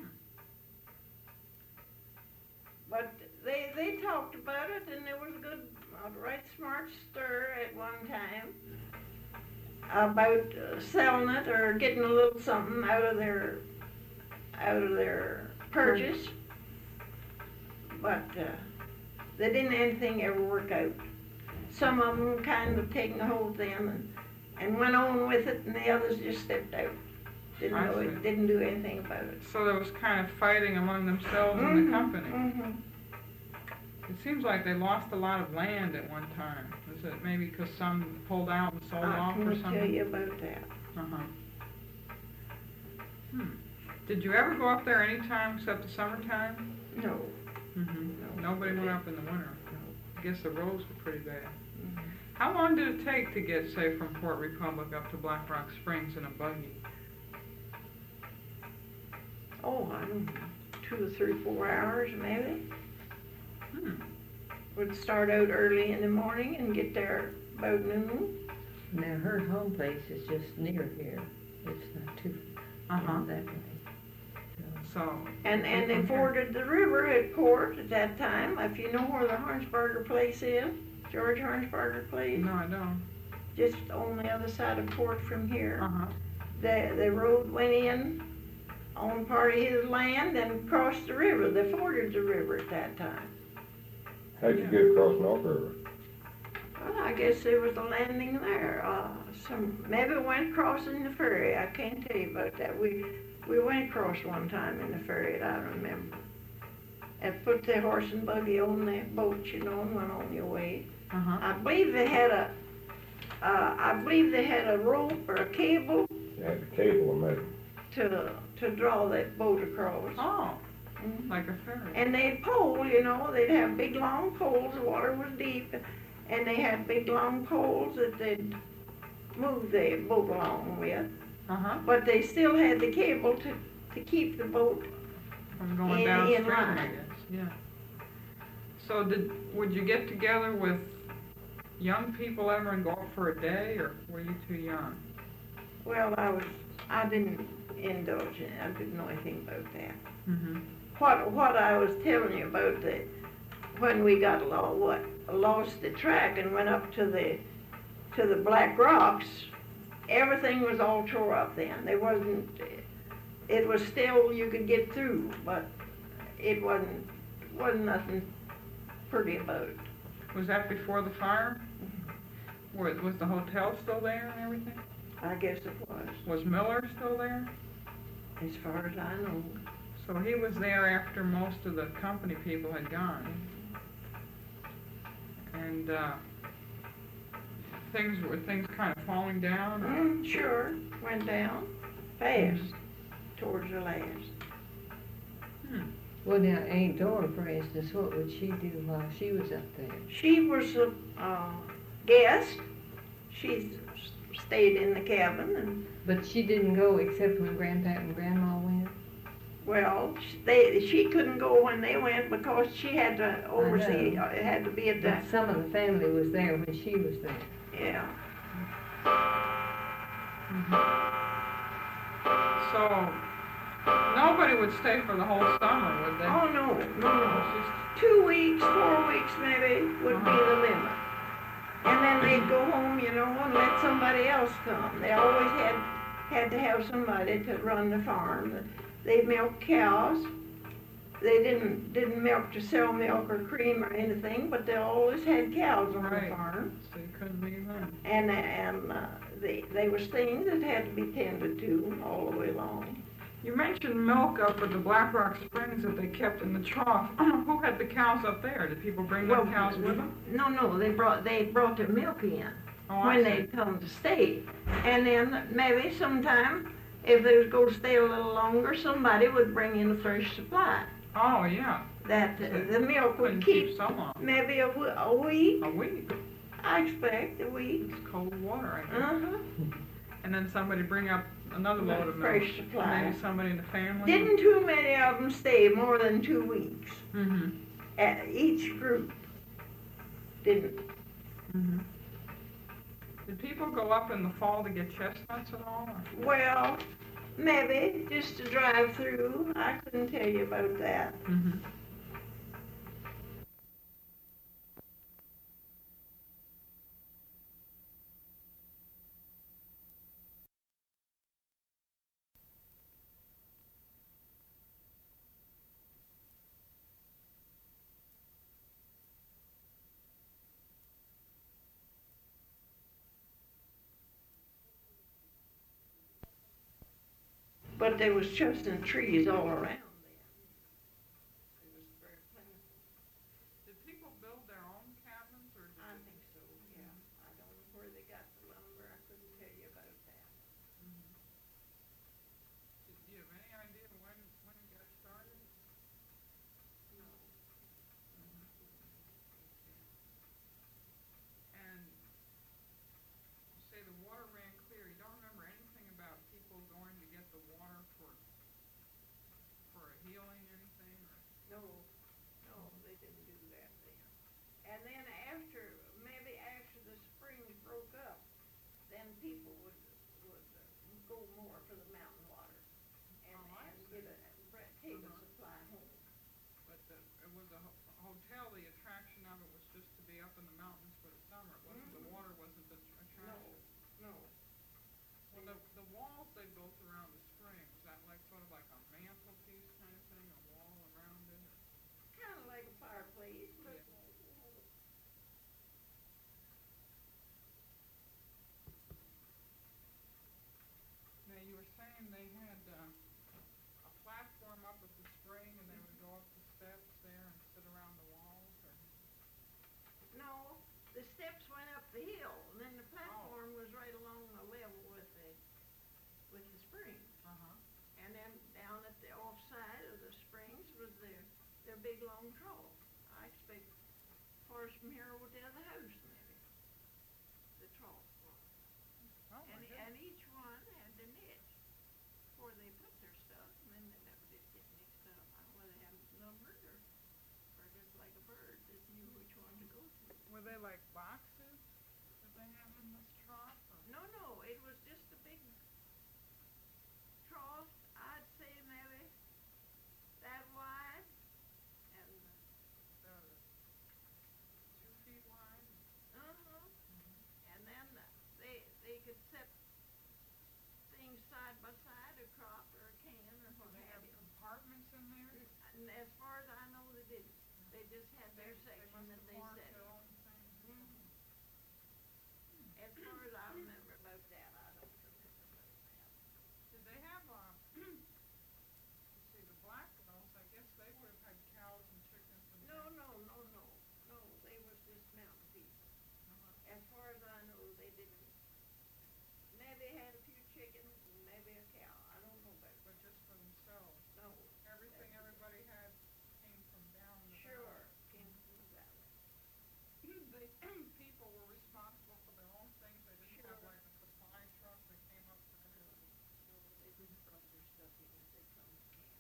But they they talked about it, and there was a good, a right smart stir at one time about uh, selling it or getting a little something out of their out of their purchase. But uh, they didn't anything ever work out. Some of them kind of taken the whole thing and, and went on with it, and the others just stepped out. Didn't I know see. it, didn't do anything about it. So there was kind of fighting among themselves in Mhm, the company. mhm. It seems like they lost a lot of land at one time. Is it maybe because some pulled out and sold I off or can't something? tell you about that. Uh-huh. Hmm. Did you ever go up there anytime except the summertime? No. Mm-hmm. Nobody went up in the winter. I guess the roads were pretty bad. Mhm. How long did it take to get, say, from Port Republic up to Black Rock Springs in a buggy? Oh, I don't know, two or three, four hours maybe. Hmm. Would start out early in the morning and get there about noon. Now, her home place is just near here. It's not too Uh-huh. far that way. So, So. And, and they Okay. forded the river at Port at that time. If you know where the Harnsberger place is, George Harnsberger place, No, I don't. just on the other side of Port from here. Uh-huh. The, the road went in on part of his land and crossed the river. They forded the river at that time. How'd you get across North River? Well, I guess there was a landing there. Uh, some maybe went crossing the ferry. I can't tell you about that. We we went across one time in the ferry. I remember. And put the horse and buggy on that boat, you know, and went on your way. Uh-huh. I believe they had a. Uh, I believe they had a rope or a cable You had the cable and that. to to draw that boat across. Oh, Mhm. like a ferry. And they'd pole, you know, they'd have big long poles, the water was deep, and they had big long poles that they'd move the boat along with. Uh-huh. But they still had the cable to, to keep the boat. From going In- downstream, in I line. guess, yeah. So did, would you get together with young people ever and go out for a day, or were you too young? Well, I was, I didn't indulge in it, I didn't know anything about that. Mm-hmm. What, what I was telling you about the, when we got lo what, lost the track and went up to the, to the Black Rocks, everything was all tore up then. There wasn't, it was still, you could get through, but it wasn't, wasn't nothing pretty about it. Was that before the fire? Was, was the hotel still there and everything? I guess it was, Was Miller still there? as far as I know. So he was there after most of the company people had gone. And, uh, things were, things kind of falling down? or- Mm, sure, went down fast towards the last. Hmm. well, now, Aunt Dora, for instance, what would she do while she was up there? She was a uh, guest. She s- stayed in the cabin, and But she didn't go except when Grandpa and Grandma went? well, sh- they she couldn't go when they went because she had to oversee. know. Uh, it had to be at But that. some of the family was there when she was there. Yeah. So, nobody would stay for the whole summer, would they? Oh no, no, no. Just- Two weeks, four weeks maybe would be the limit. And then they'd go home, you know, and let somebody else come. They always had had to have somebody to run the farm. They milked cows. They didn't didn't milk to sell milk or cream or anything, but they always had cows on Right. the farm. So you couldn't leave them. And and uh, they they was things that had to be tended to all the way along. You mentioned milk up at the Black Rock Springs that they kept in the trough. Who had the cows up there? Did people bring their Well, cows with them? No, no, they brought they brought their milk in. Oh, I When see. they come to stay. And then maybe sometime, if they was going to stay a little longer, somebody would bring in a fresh supply. Oh, yeah. That the, the milk Couldn't would keep keep so long. maybe a, w- a week, A week. I expect, a week. It's cold water, I guess. Uh-huh. And then somebody bring up another load of milk. Fresh supply. Maybe somebody in the family. Didn't too many of them stay more than two weeks. Mm-hmm. At each group didn't. Mm-hmm. Did people go up in the fall to get chestnuts at all? or- Well, maybe just to drive through. I couldn't tell you about that. Mm-hmm. But there was chestnut trees all around then. It was very plentiful. Did people build their own cabins, or did I they? think so, yeah. I don't know where they got the lumber. I couldn't tell you about that. Mhm. Did you have any idea when, when it got started? No. Mhm. And you say the water ran clear. You don't remember anything about people going to get the water for, for a healing, anything, or? No, no, they didn't do that then. And then after, maybe after the springs broke up, then people would, would uh, go more for the mountain water and, Oh, I and see. get a, Brett take a Uh-huh. supply home. But the, it was a ho- hotel, the attraction of it was just to be up in the mountains for the summer. It wasn't, the Mhm. water wasn't the tr- attraction. No. Well, the, the walls they built around the spring, was that like, sort of like a mantelpiece kind of thing, a wall around it? or- Kind of like a fireplace, but Yeah. Now, you were saying they had, uh, a platform up at the spring, and they would go up the steps there and sit around the walls, or? no, the steps went up the hill, and then the platform was right along the level with the, with the springs. Uh-huh. And then down at the off side of the springs was their, their big long trough. I expect far as from here over to the house maybe, the trough was. Oh, my And, goodness. and each one had the niche where they put their stuff, and then they never did get mixed up. I don't know whether they had them numbered or, or just like a bird that knew which one to go to. Were they like boxes that they have in this trough, or? No, no, it was just a big trough, I'd say maybe that wide, and, Uh, two feet wide? uh-huh, and then they, they could set things side by side, a crop or a can or Do what they have have you. compartments in there? And as far as I know, they didn't. They just had their They- they section must that have they marked set. their own thing. Mhm. As far as I remember about that, I don't remember about that. Did they have, uh, let's see, the Blackwells, I guess they would have had cows and chickens and No, things. no, no, no, no, they was just mountain people. Uh-huh. As far as I know, they didn't. Maybe had a few chickens and maybe a cow. I don't know about But just for themselves. no. Everything that's- everybody had came from down the Sure, valley. came from the valley. They, people were responsible for their own things. They didn't have Sure. like a supply truck that came up for No, everything. no, they just brought their stuff in as they come to camp.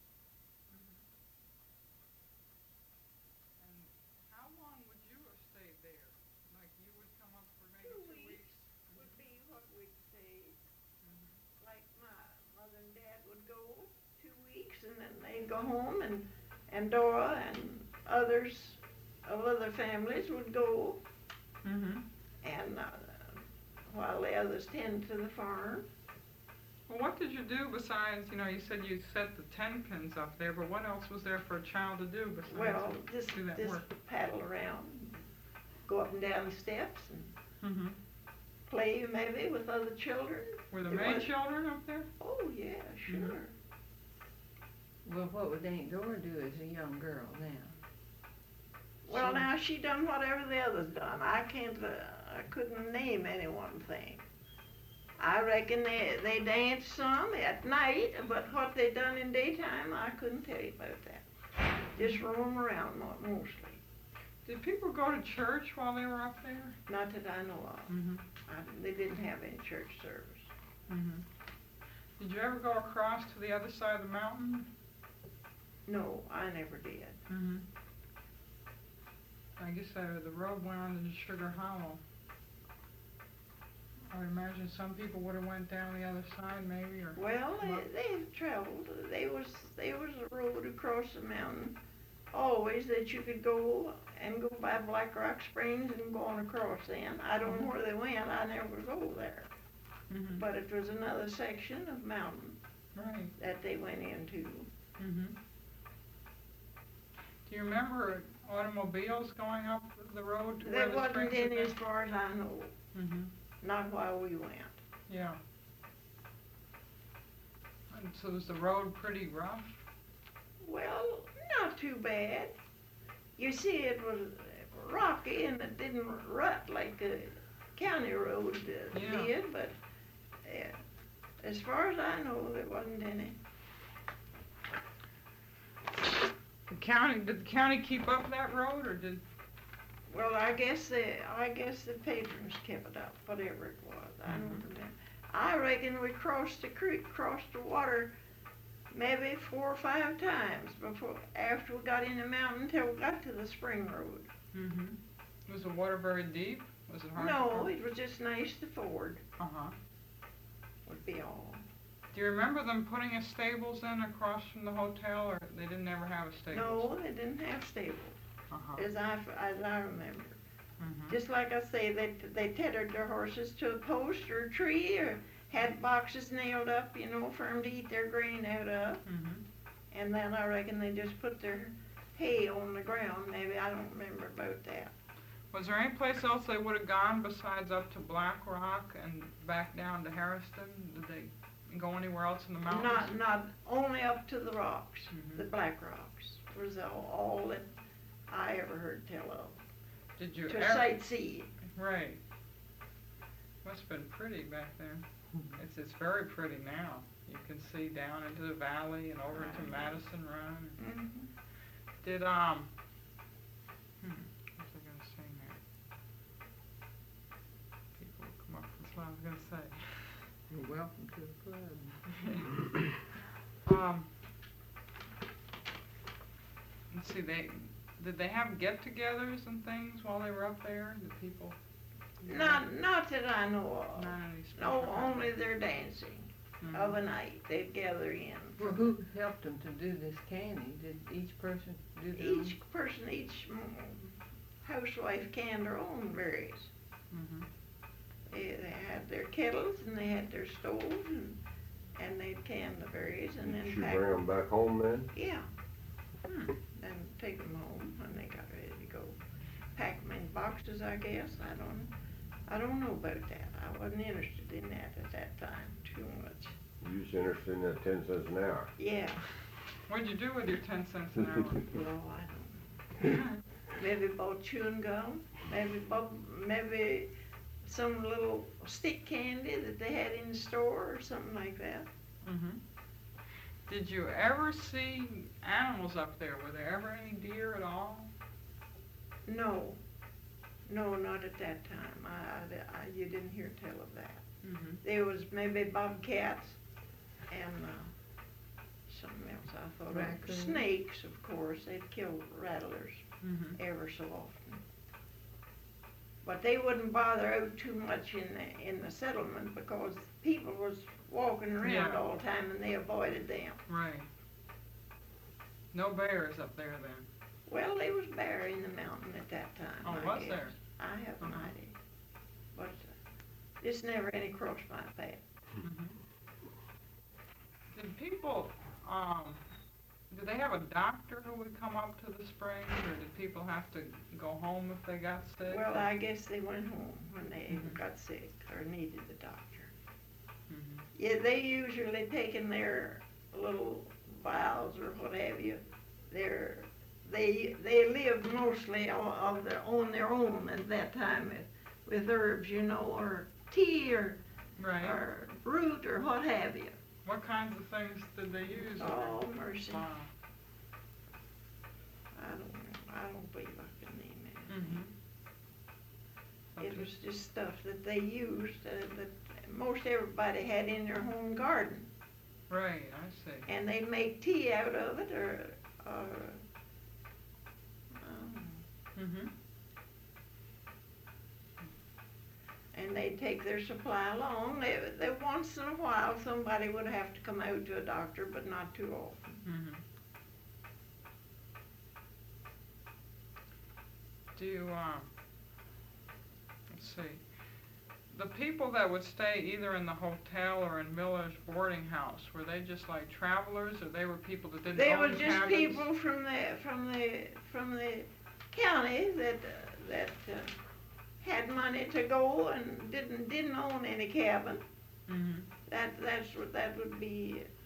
And how long would you have stayed there? Like you would come up for maybe Two two weeks weeks? would be what we'd say. Mhm. Like my mother and dad would go two weeks and then they'd go home, and, and Dora and others of other families would go, Mhm. and uh, while the others tend to the farm. Well, what did you do besides, you know, you said you set the ten pins up there, but what else was there for a child to do besides Well, just, do that just work? paddle around, go up and down the steps and Mhm. play maybe with other children. Were the It maid was- children up there? Oh, yeah, sure. Mhm. Well, what would Aunt Dora do as a young girl now? Well, She- now, she done whatever the others done. I can't, uh, I couldn't name any one thing. I reckon they, they danced some at night, but what they done in daytime, I couldn't tell you about that. Just roam around mo- mostly, Did people go to church while they were up there? not that I know of. Mhm. I, they didn't have any church service. Mhm. Did you ever go across to the other side of the mountain? No, I never did. Mhm. I guess uh, the road went on to Sugar Hollow. I would imagine some people would have went down the other side, maybe, or. Well, they, they traveled. They was, there was a road across the mountain, always, that you could go and go by Black Rock Springs and go on across then. I don't know where they went, I never go there. Mhm. But it was another section of mountain Right. that they went into. Mhm. Do you remember automobiles going up the road to where There the wasn't springs had any as been? far as I know, Mhm. not while we went. Yeah. And so was the road pretty rough? Well, not too bad. You see, it was rocky and it didn't rut like the county road uh, Yeah. did, but uh, as far as I know, there wasn't any. The county, did the county keep up that road, or did, Well, I guess the I guess the patrons kept it up, whatever it was. I don't Mhm. remember. I reckon we crossed the creek, crossed the water, maybe four or five times before after we got in the mountain till we got to the spring road. mm-hmm. Was the water very deep? Was it hard to No, cross? it was just nice to ford. Uh-huh. Would be all. Do you remember them putting a stables in across from the hotel, or they didn't ever have a stables? No, they didn't have stables, Uh-huh. as I as I remember. Mm-hmm. Just like I say, they they tethered their horses to a post or a tree, or had boxes nailed up, you know, for 'em to eat their grain out of. Mm-hmm. And then I reckon they just put their hay on the ground. Maybe I don't remember about that. Was there any place else they would have gone besides up to Black Rock and back down to Harrison? Did they go anywhere else in the mountains? Not not only up to the rocks, Mhm. the Black Rocks was all, all that I ever heard tell of. Did you To ever? sightsee. Right. Must have been pretty back then. It's it's very pretty now. You can see down into the valley and over into Right. Madison Run. Mm-hmm. Did um. Hmm. What was I gonna say now? People will come up. That's what I was gonna say. You're welcome to the club. Um, let's see, they, did they have get-togethers and things while they were up there? Did people? Not not that I know of. Not any special. No, only their dancing Mhm. of a night. They'd gather in. Well, who helped them to do this candy? Did each person do their own? Each person, each mm, housewife canned her own berries. Mhm. They, they had their kettles and they had their stoves and, and they'd can the berries and Did then you pack bring them back home then? Yeah, Hmm. and take them home when they got ready to go. Pack them in boxes, I guess. I don't, I don't know about that. I wasn't interested in that at that time too much. You was interested in that ten cents an hour. Yeah, What'd you do with your ten cents an hour? well, I don't know. Maybe bought chewing gum, maybe bought, maybe some little stick candy that they had in the store or something like that. Mhm. Did you ever see animals up there? Were there ever any deer at all? No, no, not at that time. I, I, I- you didn't hear tell of that. Mhm. There was maybe bobcats and uh, something else I thought of. Raccoons. Snakes, of course. They'd kill rattlers Mhm. ever so often. But they wouldn't bother out too much in the in the settlement because people was walking around Yeah. all the time and they avoided them. Right. No bears up there then. Well, there was bear in the mountain at that time. Oh, I was guess. there? I have no Uh-huh. idea. But uh, just never any crossed my path. Mhm. Did people, um, did they have a doctor who would come up to the springs, or did people have to go home if they got sick? Well, I guess they went home when they Mhm. got sick or needed the doctor. Mhm. Yeah, they usually taken their little vials or what have you. Their they they lived mostly on, on their on their own at that time with, with herbs, you know, or tea or Right. or root or what have you. What kinds of things did they use? Oh mercy! Wow. I don't know. I don't believe I can name it. Mhm. So It just- was just stuff that they used uh, that most everybody had in their home garden. Right, I see. And they'd make tea out of it, or, or, um, Mhm. and they'd take their supply along. They, they, once in a while, somebody would have to come out to a doctor, but not too often. Mhm. Do you, um, let's see, the people that would stay either in the hotel or in Miller's boarding house, were they just like travelers, or they were people that didn't They own were just cabins? people from the, from the, from the county that, uh, that, uh, had money to go and didn't, didn't own any cabin. Mhm. That, that's what, that would be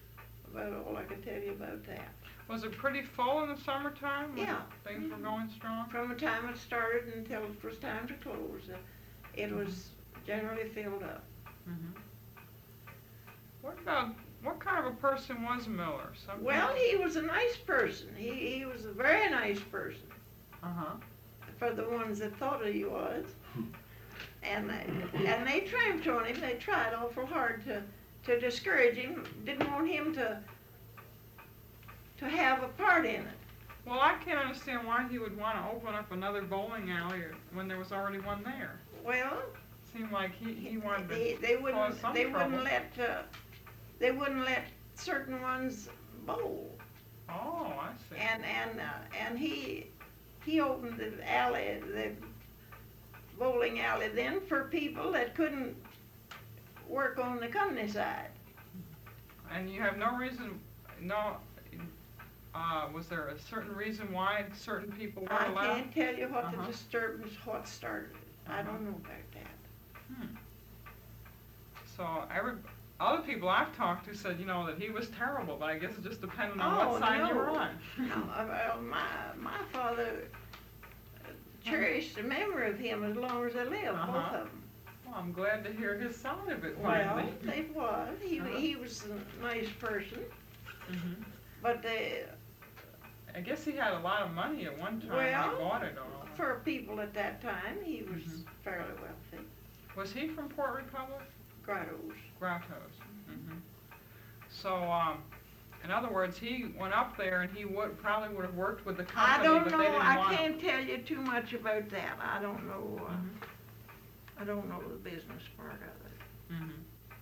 about all I can tell you about that. Was it pretty full in the summertime? when Yeah. Things were going strong? From the time it started until it was time to close, uh, it was generally filled up. Mhm. What about, what kind of a person was Miller? Some Well, he was a nice person. He, he was a very nice person Uh-huh. for the ones that thought he was. And they, and they tramped on him. They tried awful hard to, to discourage him. Didn't want him to to have a part in it. Well, I can't understand why he would want to open up another bowling alley or- when there was already one there. Well, Seemed like he, he wanted they, to they cause wouldn't some they trouble. wouldn't let uh, they wouldn't let certain ones bowl. Oh, I see. And and uh, and he he opened the alley, the bowling alley, then for people that couldn't work on the company side. And you have no reason, no, uh, was there a certain reason why certain people I weren't allowed? can't tell you what Uh-huh. the disturbance, what started it. I Uh-huh. don't know about that. Hmm. So every, other people I've talked to said, you know, that he was terrible, but I guess it just depended on Oh, what side you were no. on. No, uh, well, my my father cherished the memory of him as long as I lived, both Uh-huh. of them. Well, I'm glad to hear his side of it Well, finally. they was. He Uh-huh. he was a nice person, Mhm. but they, I guess he had a lot of money at one time when Well, he bought it all. for people at that time, he was Mhm. fairly wealthy. Was he from Port Republic? Grottos. Grottos. hmm So, um, in other words, he went up there and he would probably would have worked with the company, I don't but know. they didn't I want him. can't tell you too much about that. I don't know. Uh, Mhm. I don't know the business part of it. Mhm.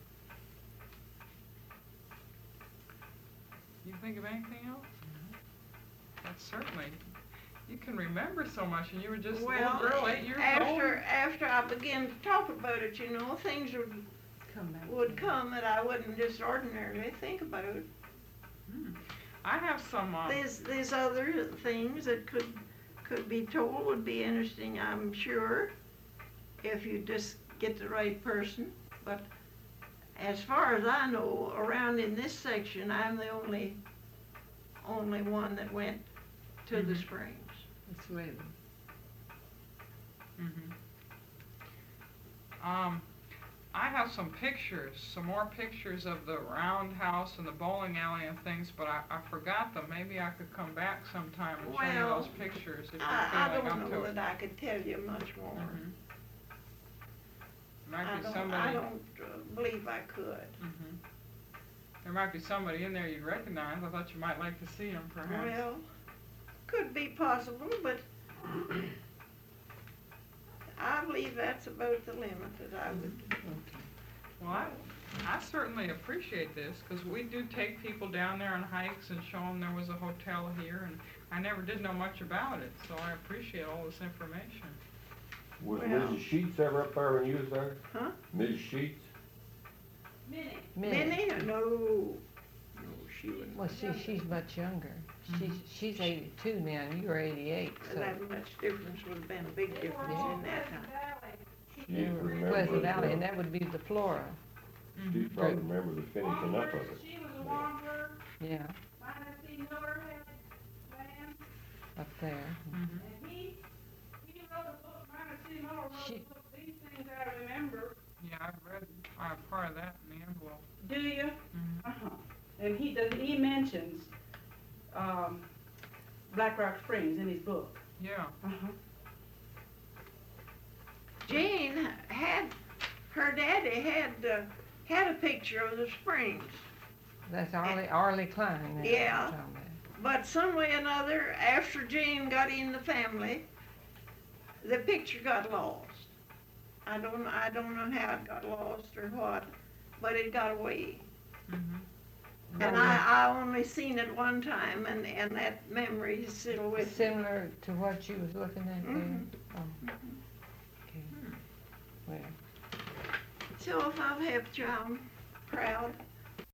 You think of anything else? That's certainly. You can remember so much, and you were just a Well, little girl, eight years after old. after I began to talk about it, you know, things would Come back. would come that I wouldn't just ordinarily think about. Hmm. I have some. Um, There's there's other things that could could be told would be interesting, I'm sure, if you just get the right person. But as far as I know, around in this section, I'm the only only one that went to the Mhm. Springs. It's living. mhm. Um, I have some pictures, some more pictures of the roundhouse and the bowling alley and things, but I, I forgot them. Maybe I could come back sometime and show you Well, those pictures if you're I, I feeling don't up know to it. that I could tell you much more. Mhm. Might I be don't, somebody. I don't uh, believe I could. Mhm. There might be somebody in there you'd recognize. I thought you might like to see them, perhaps. Well, could be possible, but I believe that's about the limit that I would. Well, I, I certainly appreciate this, because we do take people down there on hikes and show them there was a hotel here, and I never did know much about it, so I appreciate all this information. Was Well- Missus Sheets ever up there when you was there? Huh? Missus Sheets? Minnie. Minnie? No, no, she wouldn't. Well, she, she's much younger. She's, she's eighty-two now, and you're eighty-eight, so. That much difference would have been a big difference in that time. She You were remembers, Pleasant Valley, uh, and that would be the Flora, Mm-hmm. She probably remembers the finishing up of it. She was a wanderer, yeah, Minus C. Miller had land, up there. Mhm. and he, he wrote a book, Minus C. Miller wrote She- a book, These Things I Remember. Yeah, I've read, I have part of that in the envelope. Do you? Mhm. Uh-huh. And he does, he mentions, um, Black Rock Springs in his book. Yeah. Uh-huh. Jane had, her daddy had, uh, had a picture of the Springs. That's Arlie, Arlie Klein. that Yeah. I'm talking about. But some way or another, after Jane got in the family, the picture got lost. I don't, I don't know how it got lost or what, but it got away. Mhm. And I, I only seen it one time, and, and that memory is still with me. Similar to what you was looking at there? Mhm. Oh, okay. Well, So if I've helped you, I'm proud.